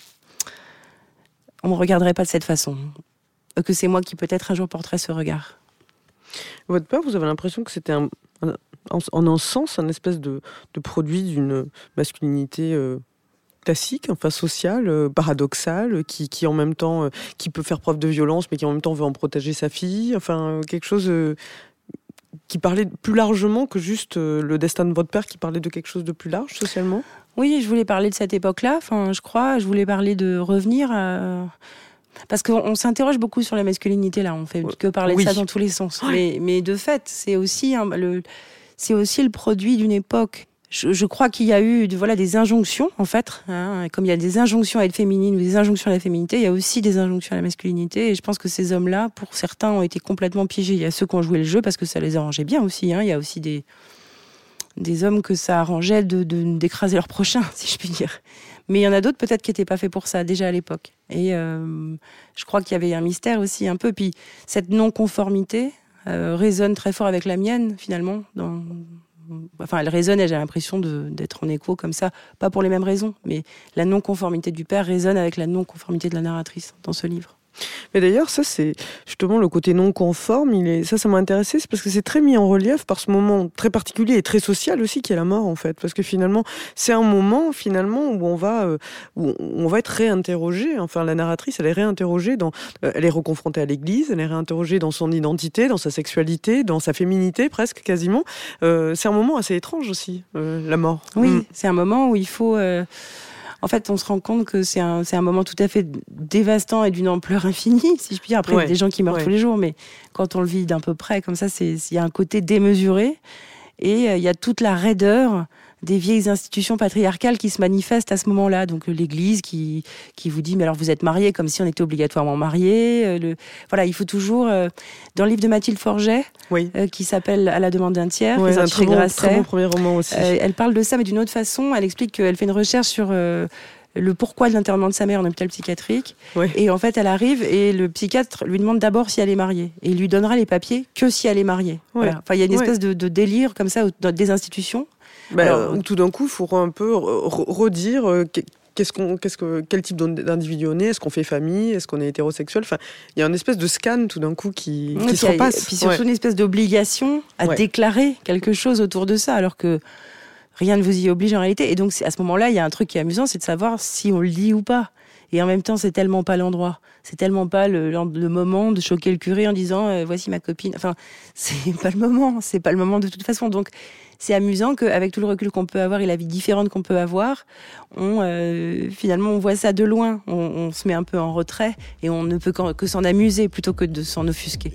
on ne me regarderait pas de cette façon. Euh, Que c'est moi qui, peut-être, un jour porterais ce regard. Votre père, vous avez l'impression que c'était un, un- en, en un sens un espèce de, de produit d'une masculinité euh, classique, enfin sociale, euh, paradoxale, qui, qui en même temps, euh, qui peut faire preuve de violence, mais qui en même temps veut en protéger sa fille. Enfin, euh, quelque chose euh, qui parlait plus largement que juste euh, le destin de votre père, qui parlait de quelque chose de plus large socialement. Oui, je voulais parler de cette époque-là, enfin, je crois. Je voulais parler de revenir à... Parce qu'on on s'interroge beaucoup sur la masculinité, là. On fait que parler Oui. de ça dans tous les sens. Ouais. Mais, mais de fait, c'est aussi, hein, le, c'est aussi le produit d'une époque. Je, je crois qu'il y a eu voilà, des injonctions, en fait. Hein, comme il y a des injonctions à être féminine ou des injonctions à la féminité, il y a aussi des injonctions à la masculinité. Et je pense que ces hommes-là, pour certains, ont été complètement piégés. Il y a ceux qui ont joué le jeu parce que ça les arrangeait bien aussi. Hein. Il y a aussi des, des hommes que ça arrangeait de, de, d'écraser leur prochain, si je puis dire. Mais il y en a d'autres peut-être qui n'étaient pas faits pour ça déjà à l'époque. Et euh, je crois qu'il y avait un mystère aussi un peu. Puis cette non-conformité euh, résonne très fort avec la mienne finalement. Dans... Enfin, elle résonne et j'ai l'impression de, d'être en écho comme ça. Pas pour les mêmes raisons, mais la non-conformité du père résonne avec la non-conformité de la narratrice dans ce livre. Mais d'ailleurs, ça, c'est justement le côté non conforme. Il est... Ça, ça m'a intéressé, c'est parce que c'est très mis en relief par ce moment très particulier et très social aussi qui est la mort, en fait. Parce que finalement, c'est un moment, finalement, où on va, euh, où on va être réinterrogé. Enfin, la narratrice, elle est réinterrogée dans, euh, elle est reconfrontée à l'église, elle est réinterrogée dans son identité, dans sa sexualité, dans sa féminité, presque, quasiment. Euh, c'est un moment assez étrange aussi, euh, la mort. Oui, Mm. c'est un moment où il faut... Euh... En fait, on se rend compte que c'est un, c'est un moment tout à fait dévastant et d'une ampleur infinie, si je puis dire. Après, Ouais. il y a des gens qui meurent Ouais. tous les jours, mais quand on le vit d'un peu près, comme ça, c'est, il y a un côté démesuré. Et euh, il y a toute la raideur des vieilles institutions patriarcales qui se manifestent à ce moment-là. Donc euh, l'Église qui, qui vous dit « mais alors vous êtes mariés » comme si on était obligatoirement mariés. Euh, le... Voilà, il faut toujours... Euh... Dans le livre de Mathilde Forget, Oui. euh, qui s'appelle « À la demande d'un tiers Ouais, qui est un sorti très chez bon, Grasset. très bon premier roman aussi. Euh, elle parle de ça, mais d'une autre façon. Elle explique qu'elle fait une recherche sur euh, le pourquoi de l'enterrement de sa mère en hôpital psychiatrique. Ouais. Et en fait, elle arrive et le psychiatre lui demande d'abord si elle est mariée. Et il lui donnera les papiers que si elle est mariée. Ouais. Voilà. Enfin, il y a une Ouais. espèce de, de délire comme ça dans des institutions. Ben, Alors, où tout d'un coup, il faut un peu re- re- redire euh, qu'est- qu'est-ce qu'on, qu'est-ce que, quel type d'individu on est, est-ce qu'on fait famille, est-ce qu'on est hétérosexuel. Enfin, il y a une espèce de scan tout d'un coup qui, Ouais, qui se puis, repasse. puis surtout Ouais. une espèce d'obligation à Ouais. déclarer quelque chose autour de ça, alors que rien ne vous y oblige en réalité. Et donc, c'est- à ce moment-là, il y a un truc qui est amusant, c'est de savoir si on le dit ou pas. Et en même temps, c'est tellement pas l'endroit. C'est tellement pas le, le moment de choquer le curé en disant euh, voici ma copine. Enfin, c'est pas le moment. C'est pas le moment de toute façon. Donc, c'est amusant qu'avec tout le recul qu'on peut avoir et la vie différente qu'on peut avoir, on, euh, finalement, on voit ça de loin. On, on se met un peu en retrait et on ne peut qu'en- que s'en amuser plutôt que de s'en offusquer.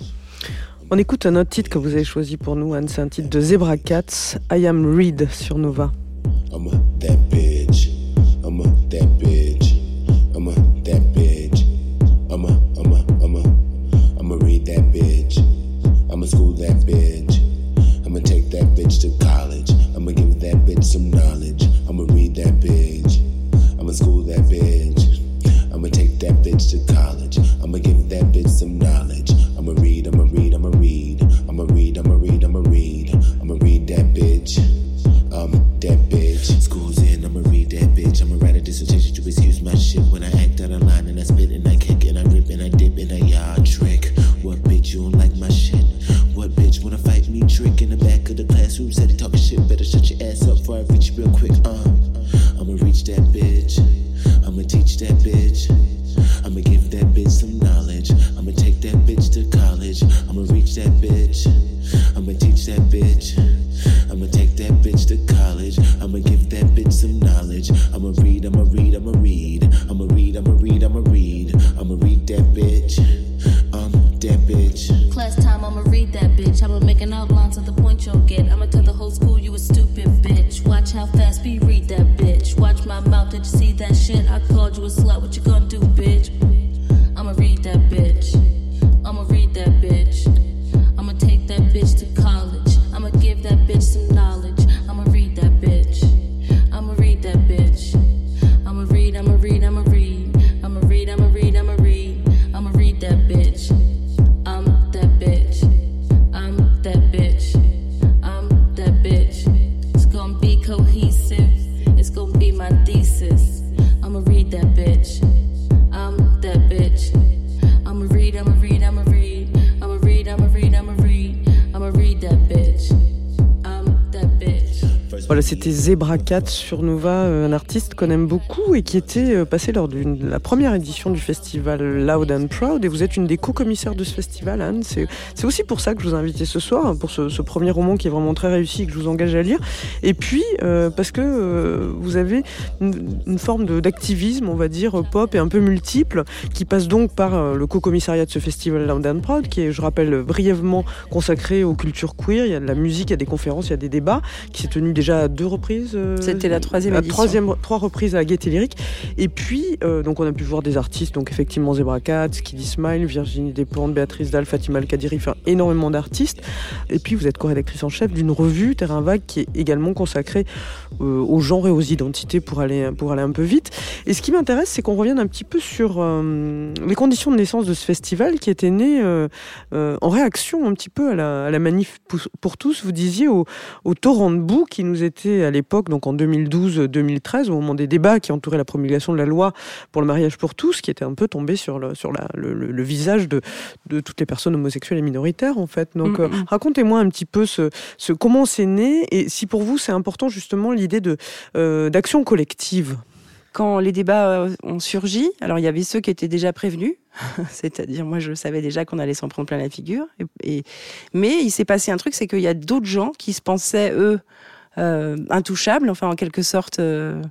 On écoute un autre titre que vous avez choisi pour nous, Anne. C'est un titre de Zebra Cats, I Am Reed sur Nova. I'm a that bitch. I'm a that bitch. I'm a that bitch. I'm a, I'm a, I'm a, I'm a read that bitch. I'm a school that bitch. I'm a take that bitch to college. I'm a give that bitch some knowledge. I'm a read that bitch. I'm a school that bitch. I'm a take that bitch to college. I'm a give that bitch some knowledge. I'm a read, I'm a read, I'm a read. I'm a read, I'm a read, I'm a read. I'm a read that bitch. Um, that bitch. School's in, I'ma read that bitch. I'ma write a dissertation to excuse my shit when I act out of line and I spit and I kick and I rip and I dip and I yard trick. What bitch you don't like my shit? What bitch wanna fight me? Trick in the back of the classroom said he talking shit. Better shut your ass up before I reach you real quick. Uh, I'ma reach that bitch. I'ma teach that bitch. I'ma give that bitch some knowledge. I'ma take that bitch to college. I'ma reach that bitch. I'ma teach that bitch. I'ma take that bitch to college. I'ma give that bitch some knowledge. I'ma read, I'ma read, I'ma read. I'ma read, I'ma read, I'ma read. I'ma read that bitch. Um, that bitch. Class time, I'ma read that bitch. I'ma make an outline to the point you'll get. I'ma tell the whole school you a stupid bitch. Watch how fast we read that bitch. Watch my mouth, did you see that shit? I called you a slut, what you gonna do, bitch? I'ma read that bitch. I'ma read that bitch. I'ma take that bitch to college. I'ma give that bitch some knowledge. I'ma read that bitch. I'ma read that bitch. I'ma read, I'ma read, I'ma read. I'ma read, I'ma read, I'ma read. I'ma read that bitch. I'm that bitch. I'm that bitch. I'm that bitch. It's gonna be cohesive. It's gonna be my thesis. I'ma read that bitch. I'm that bitch. I'ma read, I'ma read, I'ma read. I'ma read, I'ma read, I'ma read. I'ma read that bitch. I'm that bitch. Voilà, c'était Zebra Cat sur Nova, un artiste qu'on aime beaucoup et qui était passé lors de la première édition du festival Loud and Proud. Et vous êtes une des co-commissaires de ce festival, Anne. C'est, c'est aussi pour ça que je vous ai invité ce soir, pour ce, ce premier roman qui est vraiment très réussi et que je vous engage à lire. Et puis, euh, parce que euh, vous avez une, une forme de, d'activisme, on va dire, pop et un peu multiple, qui passe donc par euh, le co-commissariat de ce festival Loud and Proud, qui est, je rappelle, brièvement consacré aux cultures queer. Il y a de la musique, il y a des conférences, il y a des débats, qui s'est tenu déjà à deux reprises. Euh, C'était la troisième la édition. Troisième, trois reprises à la Gaieté Lyrique. Et puis, euh, donc on a pu voir des artistes, donc effectivement Zebra Cat, Kiddy Smile, Virginie Desplantes, Béatrice Dalle, Fatima Al-Kadiri, enfin énormément d'artistes. Et puis vous êtes co-rédactrice en chef d'une revue, Terrain Vague, qui est également consacrée euh, aux genres et aux identités pour aller, pour aller un peu vite. Et ce qui m'intéresse, c'est qu'on revienne un petit peu sur euh, les conditions de naissance de ce festival qui était né euh, euh, en réaction un petit peu à la, à la manif pour tous. Vous disiez au, au torrent de boue qui nous était à l'époque, donc en deux mille douze deux mille treize, au moment des débats qui entouraient la promulgation de la loi pour le mariage pour tous, qui était un peu tombé sur le, sur la, le, le, le visage de, de toutes les personnes homosexuelles et minoritaires, en fait. Donc, mmh, euh, mmh. racontez-moi un petit peu ce, ce, comment c'est né et si pour vous c'est important justement l'idée de, euh, d'action collective. Quand les débats ont surgi, alors il y avait ceux qui étaient déjà prévenus, c'est-à-dire moi je savais déjà qu'on allait s'en prendre plein la figure, et, et, mais il s'est passé un truc, c'est qu'il y a d'autres gens qui se pensaient, eux, euh, intouchables, enfin en quelque sorte... Euh,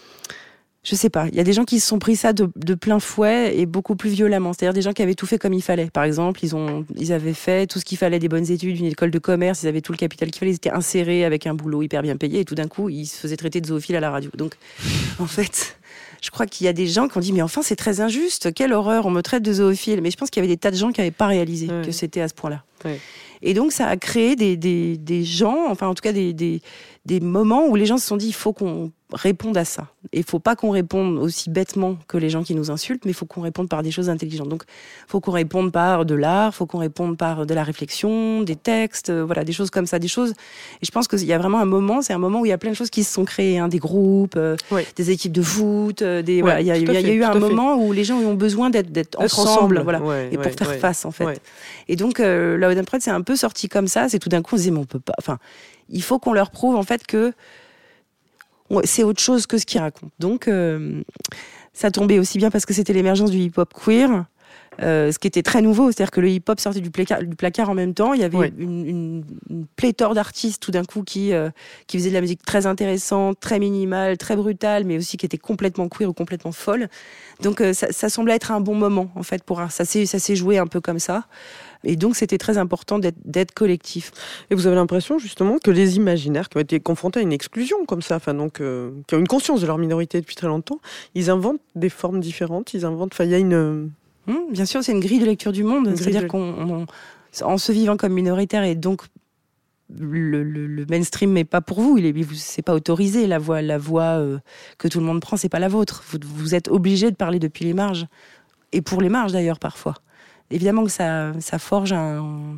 je sais pas, il y a des gens qui se sont pris ça de, de plein fouet et beaucoup plus violemment. C'est-à-dire des gens qui avaient tout fait comme il fallait. Par exemple, ils, ont, ils avaient fait tout ce qu'il fallait, des bonnes études, une école de commerce, ils avaient tout le capital qu'il fallait, ils étaient insérés avec un boulot hyper bien payé et tout d'un coup, ils se faisaient traiter de zoophiles à la radio. Donc, en fait, je crois qu'il y a des gens qui ont dit « Mais enfin, c'est très injuste, quelle horreur, on me traite de zoophile !» Mais je pense qu'il y avait des tas de gens qui n'avaient pas réalisé ouais. que c'était à ce point-là. Ouais. Et donc, ça a créé des, des, des gens, enfin, en tout cas, des, des, des moments où les gens se sont dit, il faut qu'on réponde à ça. Et il faut pas qu'on réponde aussi bêtement que les gens qui nous insultent, mais il faut qu'on réponde par des choses intelligentes. Donc, il faut qu'on réponde par de l'art, il faut qu'on réponde par de la réflexion, des textes, euh, voilà, des choses comme ça, des choses. Et je pense qu'il y a vraiment un moment, c'est un moment où il y a plein de choses qui se sont créées, hein, des groupes, euh, ouais. des équipes de foot, euh, des, ouais, voilà, il y a, il y a, il y a eu un moment où les gens ont besoin d'être, d'être ensemble, ensemble, voilà, ouais, et pour ouais, faire ouais. face, en fait. Ouais. Et donc, euh, la Oden Prod, c'est un peu sorti comme ça. C'est tout d'un coup, on se dit, mais on peut pas. Enfin, il faut qu'on leur prouve, en fait, que c'est autre chose que ce qu'ils racontent. Donc, euh, ça tombait aussi bien parce que c'était l'émergence du hip-hop queer, euh, ce qui était très nouveau. C'est-à-dire que le hip-hop sortait du placard, du placard en même temps. Il y avait ouais. une, une, une pléthore d'artistes, tout d'un coup, qui, euh, qui faisaient de la musique très intéressante, très minimale, très brutale, mais aussi qui était complètement queer ou complètement folle. Donc, euh, ça, ça semblait être un bon moment, en fait, pour ça s'est, ça s'est joué un peu comme ça. Et donc, c'était très important d'être, d'être collectif. Et vous avez l'impression, justement, que les imaginaires qui ont été confrontés à une exclusion comme ça, enfin, donc, euh, qui ont une conscience de leur minorité depuis très longtemps, ils inventent des formes différentes, ils inventent... Enfin, il y a une... Mmh, bien sûr, c'est une grille de lecture du monde. Une C'est-à-dire de... qu'on, on, en se vivant comme minoritaire, et donc, le, le, le mainstream n'est pas pour vous, il est, c'est pas autorisé. La voix, la voix euh, que tout le monde prend, c'est pas la vôtre. Vous, vous êtes obligé de parler depuis les marges. Et pour les marges, d'ailleurs, parfois. Évidemment que ça, ça forge un,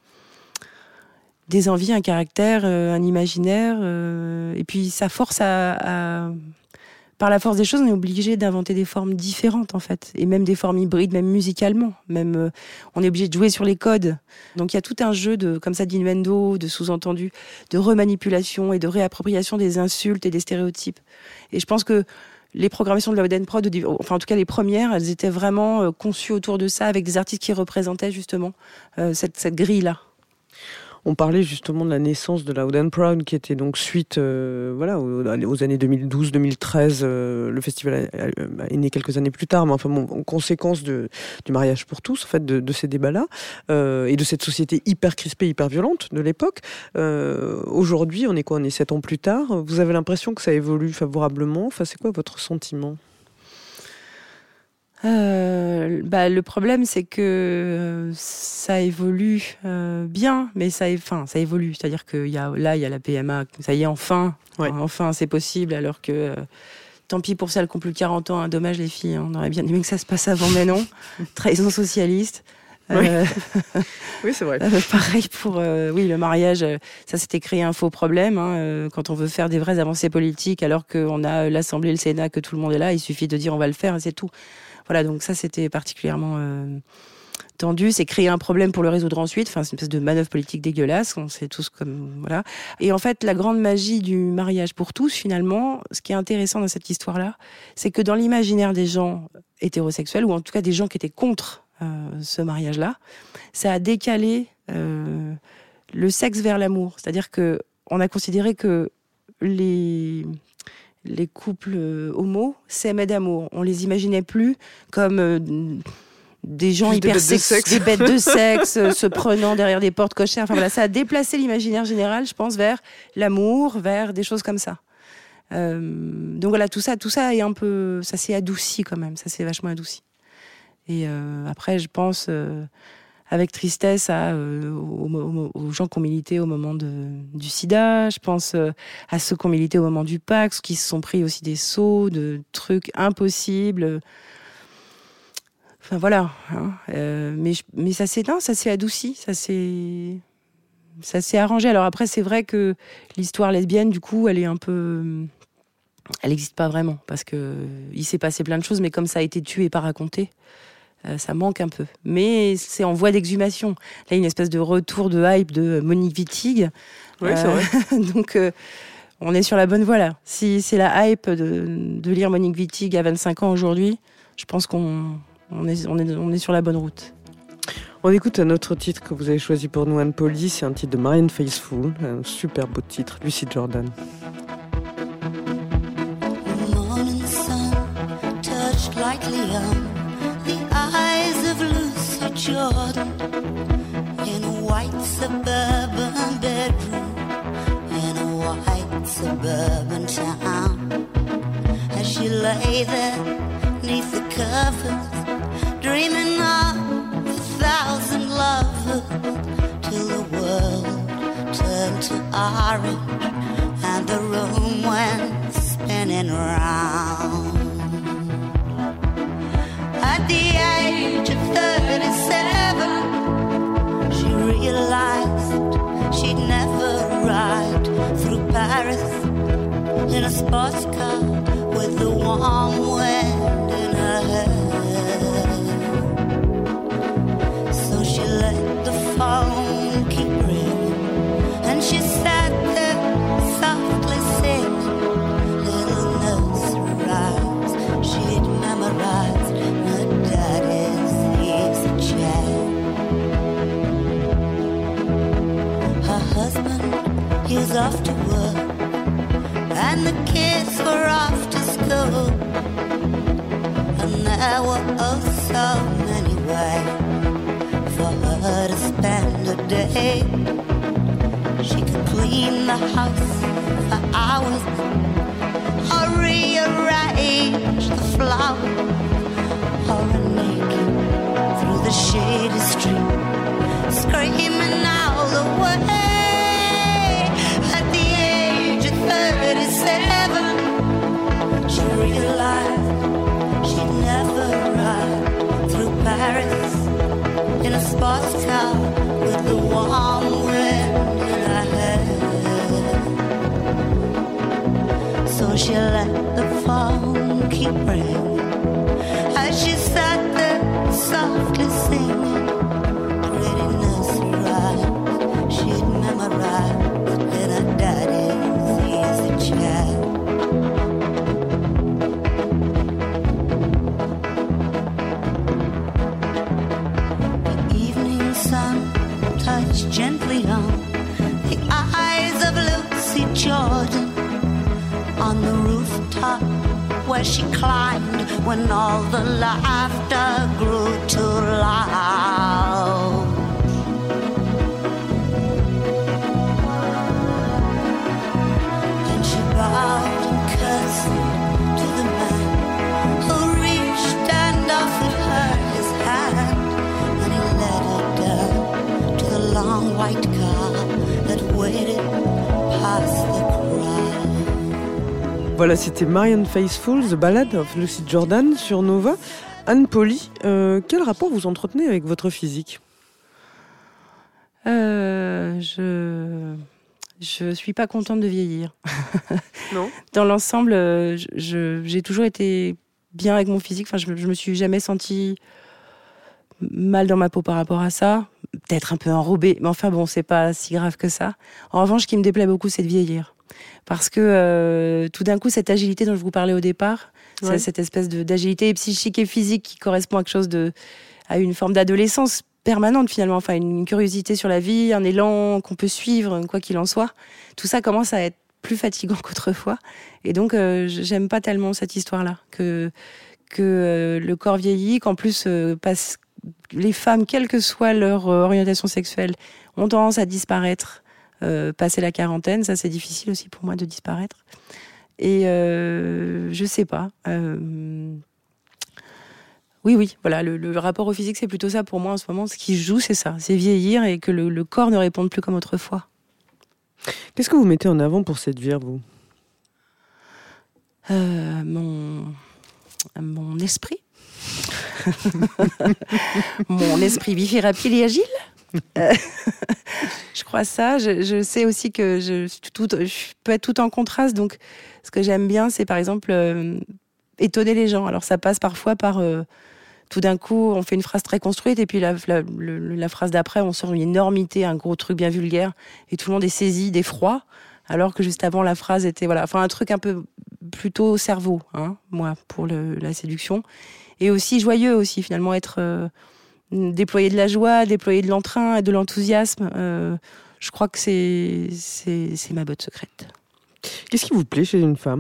des envies, un caractère, euh, un imaginaire. Euh, et puis, ça force à, à... Par la force des choses, on est obligé d'inventer des formes différentes, en fait. Et même des formes hybrides, même musicalement. Même, euh, on est obligé de jouer sur les codes. Donc, il y a tout un jeu de, comme ça, d'innuendo, de sous-entendus, de remanipulation et de réappropriation des insultes et des stéréotypes. Et je pense que les programmations de la Oden Prod, enfin en tout cas les premières, elles étaient vraiment euh, conçues autour de ça, avec des artistes qui représentaient justement euh, cette, cette grille-là. On parlait justement de la naissance de la Oden Prod, qui était donc suite euh, voilà, aux, aux années deux mille douze deux mille treize. Euh, le festival est né quelques années plus tard, mais enfin bon, en conséquence de, du mariage pour tous, en fait, de, de ces débats-là, euh, et de cette société hyper crispée, hyper violente de l'époque. Euh, aujourd'hui, on est quoi ? On est sept ans plus tard. Vous avez l'impression que ça évolue favorablement ? Enfin, c'est quoi votre sentiment ? Euh, bah, le problème, c'est que euh, ça évolue euh, bien, mais ça, enfin, ça évolue. C'est-à-dire que y a, là, il y a la P M A. Ça y est, enfin, ouais. enfin, c'est possible. Alors que, euh, tant pis pour celles qui ont plus de quarante ans. Hein, dommage les filles. Hein, on aurait bien aimé que ça se passe avant, mais non. Trahison socialiste. Oui, euh, oui c'est vrai. Euh, pareil pour euh, oui le mariage, euh, ça s'était créé un faux problème. Hein, euh, quand on veut faire des vraies avancées politiques, alors qu'on a l'Assemblée, le Sénat, que tout le monde est là, il suffit de dire on va le faire et c'est tout. Voilà, donc ça, c'était particulièrement euh, tendu. C'est créer un problème pour le résoudre ensuite. Enfin, c'est une espèce de manœuvre politique dégueulasse. On sait tous comme... Voilà. Et en fait, la grande magie du mariage pour tous, finalement, ce qui est intéressant dans cette histoire-là, c'est que dans l'imaginaire des gens hétérosexuels, ou en tout cas des gens qui étaient contre euh, ce mariage-là, ça a décalé euh, le sexe vers l'amour. C'est-à-dire qu'on a considéré que les... les couples euh, homo s'aimaient d'amour. On les imaginait plus comme euh, des gens Juste hyper des bêtes sex- de sexe, des bêtes de sexe euh, se prenant derrière des portes cochères. Enfin voilà, ça a déplacé l'imaginaire général, je pense, vers l'amour, vers des choses comme ça. Euh, donc voilà, tout ça, tout ça est un peu, ça s'est adouci quand même. Ça s'est vachement adouci. Et euh, après, je pense. Euh, avec tristesse à, euh, aux, aux gens qui ont milité au moment de, du sida. Je pense euh, à ceux qui ont milité au moment du Pax, qui se sont pris aussi des sauts de trucs impossibles. Enfin voilà. Hein. Euh, mais, mais ça s'est, non, ça s'est adouci, ça s'est, ça s'est arrangé. Alors après, c'est vrai que l'histoire lesbienne, du coup, elle est un peu... Elle n'existe pas vraiment, parce que il s'est passé plein de choses, mais comme ça a été tué et pas raconté, Euh, ça manque un peu. Mais c'est en voie d'exhumation. Là, il y a une espèce de retour de hype de Monique Wittig. Oui, euh, c'est vrai. donc, euh, on est sur la bonne voie, là. Si c'est la hype de, de lire Monique Wittig à vingt-cinq ans aujourd'hui, je pense qu'on on est, on est, on est sur la bonne route. On écoute un autre titre que vous avez choisi pour nous, Anne Poly. C'est un titre de Marianne Faithfull. Un super beau titre, Lucy Jordan. Morning sun touched lightly on the eyes of Lucy Jordan in a white suburban bedroom in a white suburban town. As she lay there neath the covers, dreaming of a thousand lovers, to orange, and the room went spinning round. At the age of thirty-seven, she realized she'd never ride through Paris in a sports car with the warm wind in her hair. So she let the phone keep ringing, and she sat there softly singing little nursery rhymes she'd memorized in her daddy's easy chair. Her husband, he was off to work, and the kids were off to school, and there were oh so many ways for her to spend a day. She could clean the house for hours, or rearrange the flowers, or run naked through the shady street, screaming all the way. At the age of thirty-seven, she realized she'd never ride through Paris in a sports car with the warm wind in her hair. So she let the phone keep ringing as she sat there softly singing pretty nursery rhymes she'd memorized in her daddy's easy chair. The evening sun touched gently on the eyes of Lucy Jordan on the rooftop where she climbed when all the laughter grew too loud. And she bowed and cursed to the man who reached and offered her his hand, and he led her down to the long white car that waited past the crowd. Voilà, c'était Marianne Faithfull, The Ballad of Lucy Jordan sur Nova. Anne Poly, euh, quel rapport vous entretenez avec votre physique ? euh, Je je suis pas contente de vieillir. Non. Dans l'ensemble, je, je, j'ai toujours été bien avec mon physique. Enfin, je, je me suis jamais sentie mal dans ma peau par rapport à ça. Peut-être un peu enrobée, mais enfin bon, c'est pas si grave que ça. En revanche, ce qui me déplaît beaucoup, c'est de vieillir. Parce que euh, tout d'un coup, cette agilité dont je vous parlais au départ, ouais. c'est cette espèce de, d'agilité psychique et physique qui correspond à quelque chose de, à une forme d'adolescence permanente finalement, enfin une curiosité sur la vie, un élan qu'on peut suivre, quoi qu'il en soit. Tout ça commence à être plus fatigant qu'autrefois, et donc euh, j'aime pas tellement cette histoire-là, que que euh, le corps vieillit, qu'en plus euh, passe, les femmes, quelle que soit leur euh, orientation sexuelle, ont tendance à disparaître. Euh, passer la quarantaine, ça c'est difficile aussi pour moi de disparaître. Et euh, je sais pas. Euh... Oui, oui, voilà, le, le rapport au physique, c'est plutôt ça pour moi en ce moment. Ce qui joue, c'est ça, c'est vieillir et que le, le corps ne réponde plus comme autrefois. Qu'est-ce que vous mettez en avant pour séduire, vous ? euh, mon... mon esprit. Mon esprit vif et rapide et agile. Euh, je crois ça. Je, je sais aussi que je, tout, je peux être tout en contraste. Donc, ce que j'aime bien, c'est par exemple euh, étonner les gens. Alors, ça passe parfois par euh, tout d'un coup, on fait une phrase très construite et puis la, la, la, la phrase d'après, on sort une énormité, un gros truc bien vulgaire et tout le monde est saisi d'effroi. Alors que juste avant, la phrase était voilà, enfin un truc un peu plutôt cerveau, hein, moi, pour le, la séduction, et aussi joyeux aussi finalement être euh, déployer de la joie, déployer de l'entrain et de l'enthousiasme. Euh, je crois que c'est, c'est, c'est ma botte secrète. Qu'est-ce qui vous plaît chez une femme ?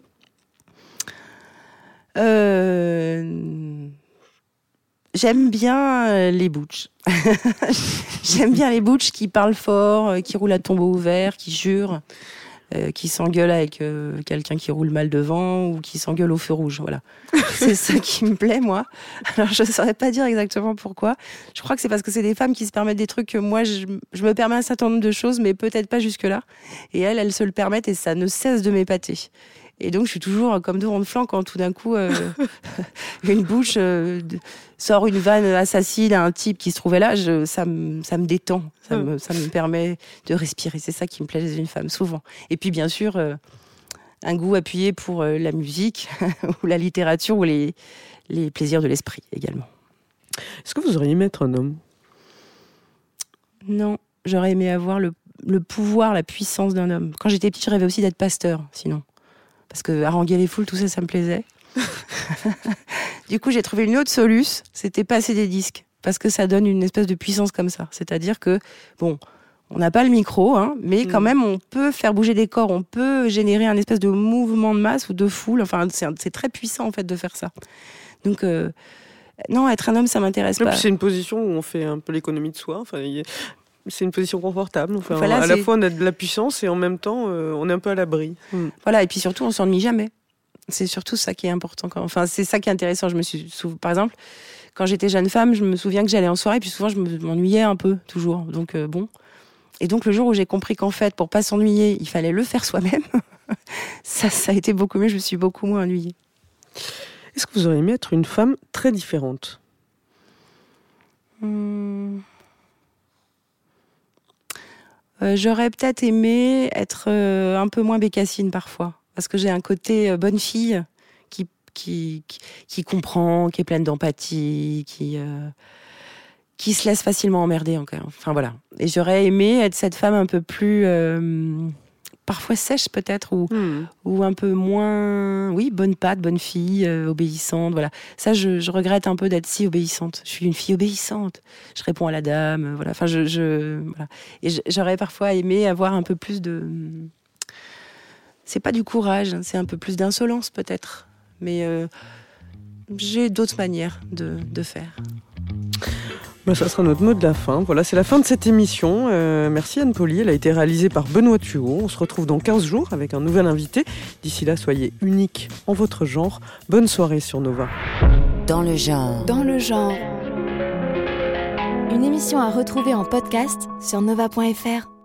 euh... J'aime bien les butch. J'aime bien les butch qui parlent fort, qui roulent à tombeau ouvert, qui jurent. euh, qui s'engueule avec euh, quelqu'un qui roule mal devant ou qui s'engueule au feu rouge. Voilà. C'est ça qui me plaît, moi. Alors, je ne saurais pas dire exactement pourquoi. Je crois que c'est parce que c'est des femmes qui se permettent des trucs que moi, je, je me permets un certain nombre de choses, mais peut-être pas jusque-là. Et elles, elles se le permettent et ça ne cesse de m'épater. Et donc, je suis toujours comme de rond de flanc quand tout d'un coup, euh, une bouche euh, sort une vanne assassine à un type qui se trouvait là. Je, ça, me, ça me détend, ça, me, ça me permet de respirer. C'est ça qui me plaît chez une femme, souvent. Et puis, bien sûr, euh, un goût appuyé pour euh, la musique ou la littérature ou les, les plaisirs de l'esprit également. Est-ce que vous auriez aimé être un homme ? Non, j'aurais aimé avoir le, le pouvoir, la puissance d'un homme. Quand j'étais petite, je rêvais aussi d'être pasteur, sinon. Parce que haranguer les foules, tout ça, ça me plaisait. Du coup, j'ai trouvé une autre soluce, c'était passer des disques. Parce que ça donne une espèce de puissance comme ça. C'est-à-dire que, bon, on n'a pas le micro, hein, mais quand mmh. même, on peut faire bouger des corps, on peut générer un espèce de mouvement de masse ou de foule. Enfin, c'est, c'est très puissant, en fait, de faire ça. Donc, euh, non, être un homme, ça m'intéresse non, pas. Puis c'est une position où on fait un peu l'économie de soi. Enfin, y a... C'est une position confortable. Enfin, voilà, à c'est... la fois, on a de la puissance et en même temps, euh, on est un peu à l'abri. Mm. Voilà, et puis surtout, on s'ennuie jamais. C'est surtout ça qui est important. Quand... Enfin, c'est ça qui est intéressant. Je me suis sou... Par exemple, quand j'étais jeune femme, je me souviens que j'allais en soirée, puis souvent, je m'ennuyais un peu, toujours. Donc, euh, bon. Et donc, le jour où j'ai compris qu'en fait, pour pas s'ennuyer, il fallait le faire soi-même, ça, ça a été beaucoup mieux. Je me suis beaucoup moins ennuyée. Est-ce que vous auriez aimé être une femme très différente ? hum... Euh, j'aurais peut-être aimé être euh, un peu moins bécassine parfois, parce que j'ai un côté euh, bonne fille qui, qui, qui, qui comprend, qui est pleine d'empathie, qui, euh, qui se laisse facilement emmerder encore. Enfin voilà. Et j'aurais aimé être cette femme un peu plus, euh, parfois sèche peut-être, ou, mmh. ou un peu moins, oui, bonne patte, bonne fille, euh, obéissante. Voilà. Ça, je, je regrette un peu d'être si obéissante. Je suis une fille obéissante. Je réponds à la dame. Euh, voilà. Enfin, je, je, voilà. Et j'aurais parfois aimé avoir un peu plus de. C'est pas du courage, c'est un peu plus d'insolence peut-être. Mais euh, j'ai d'autres manières de, de faire. Ben, ça sera notre mot de la fin. Voilà, c'est la fin de cette émission. Euh, merci Anne Poly. Elle a été réalisée par Benoît Thuot. On se retrouve dans quinze jours avec un nouvel invité. D'ici là, soyez unique en votre genre. Bonne soirée sur Nova. Dans le genre. Dans le genre. Une émission à retrouver en podcast sur nova point f r.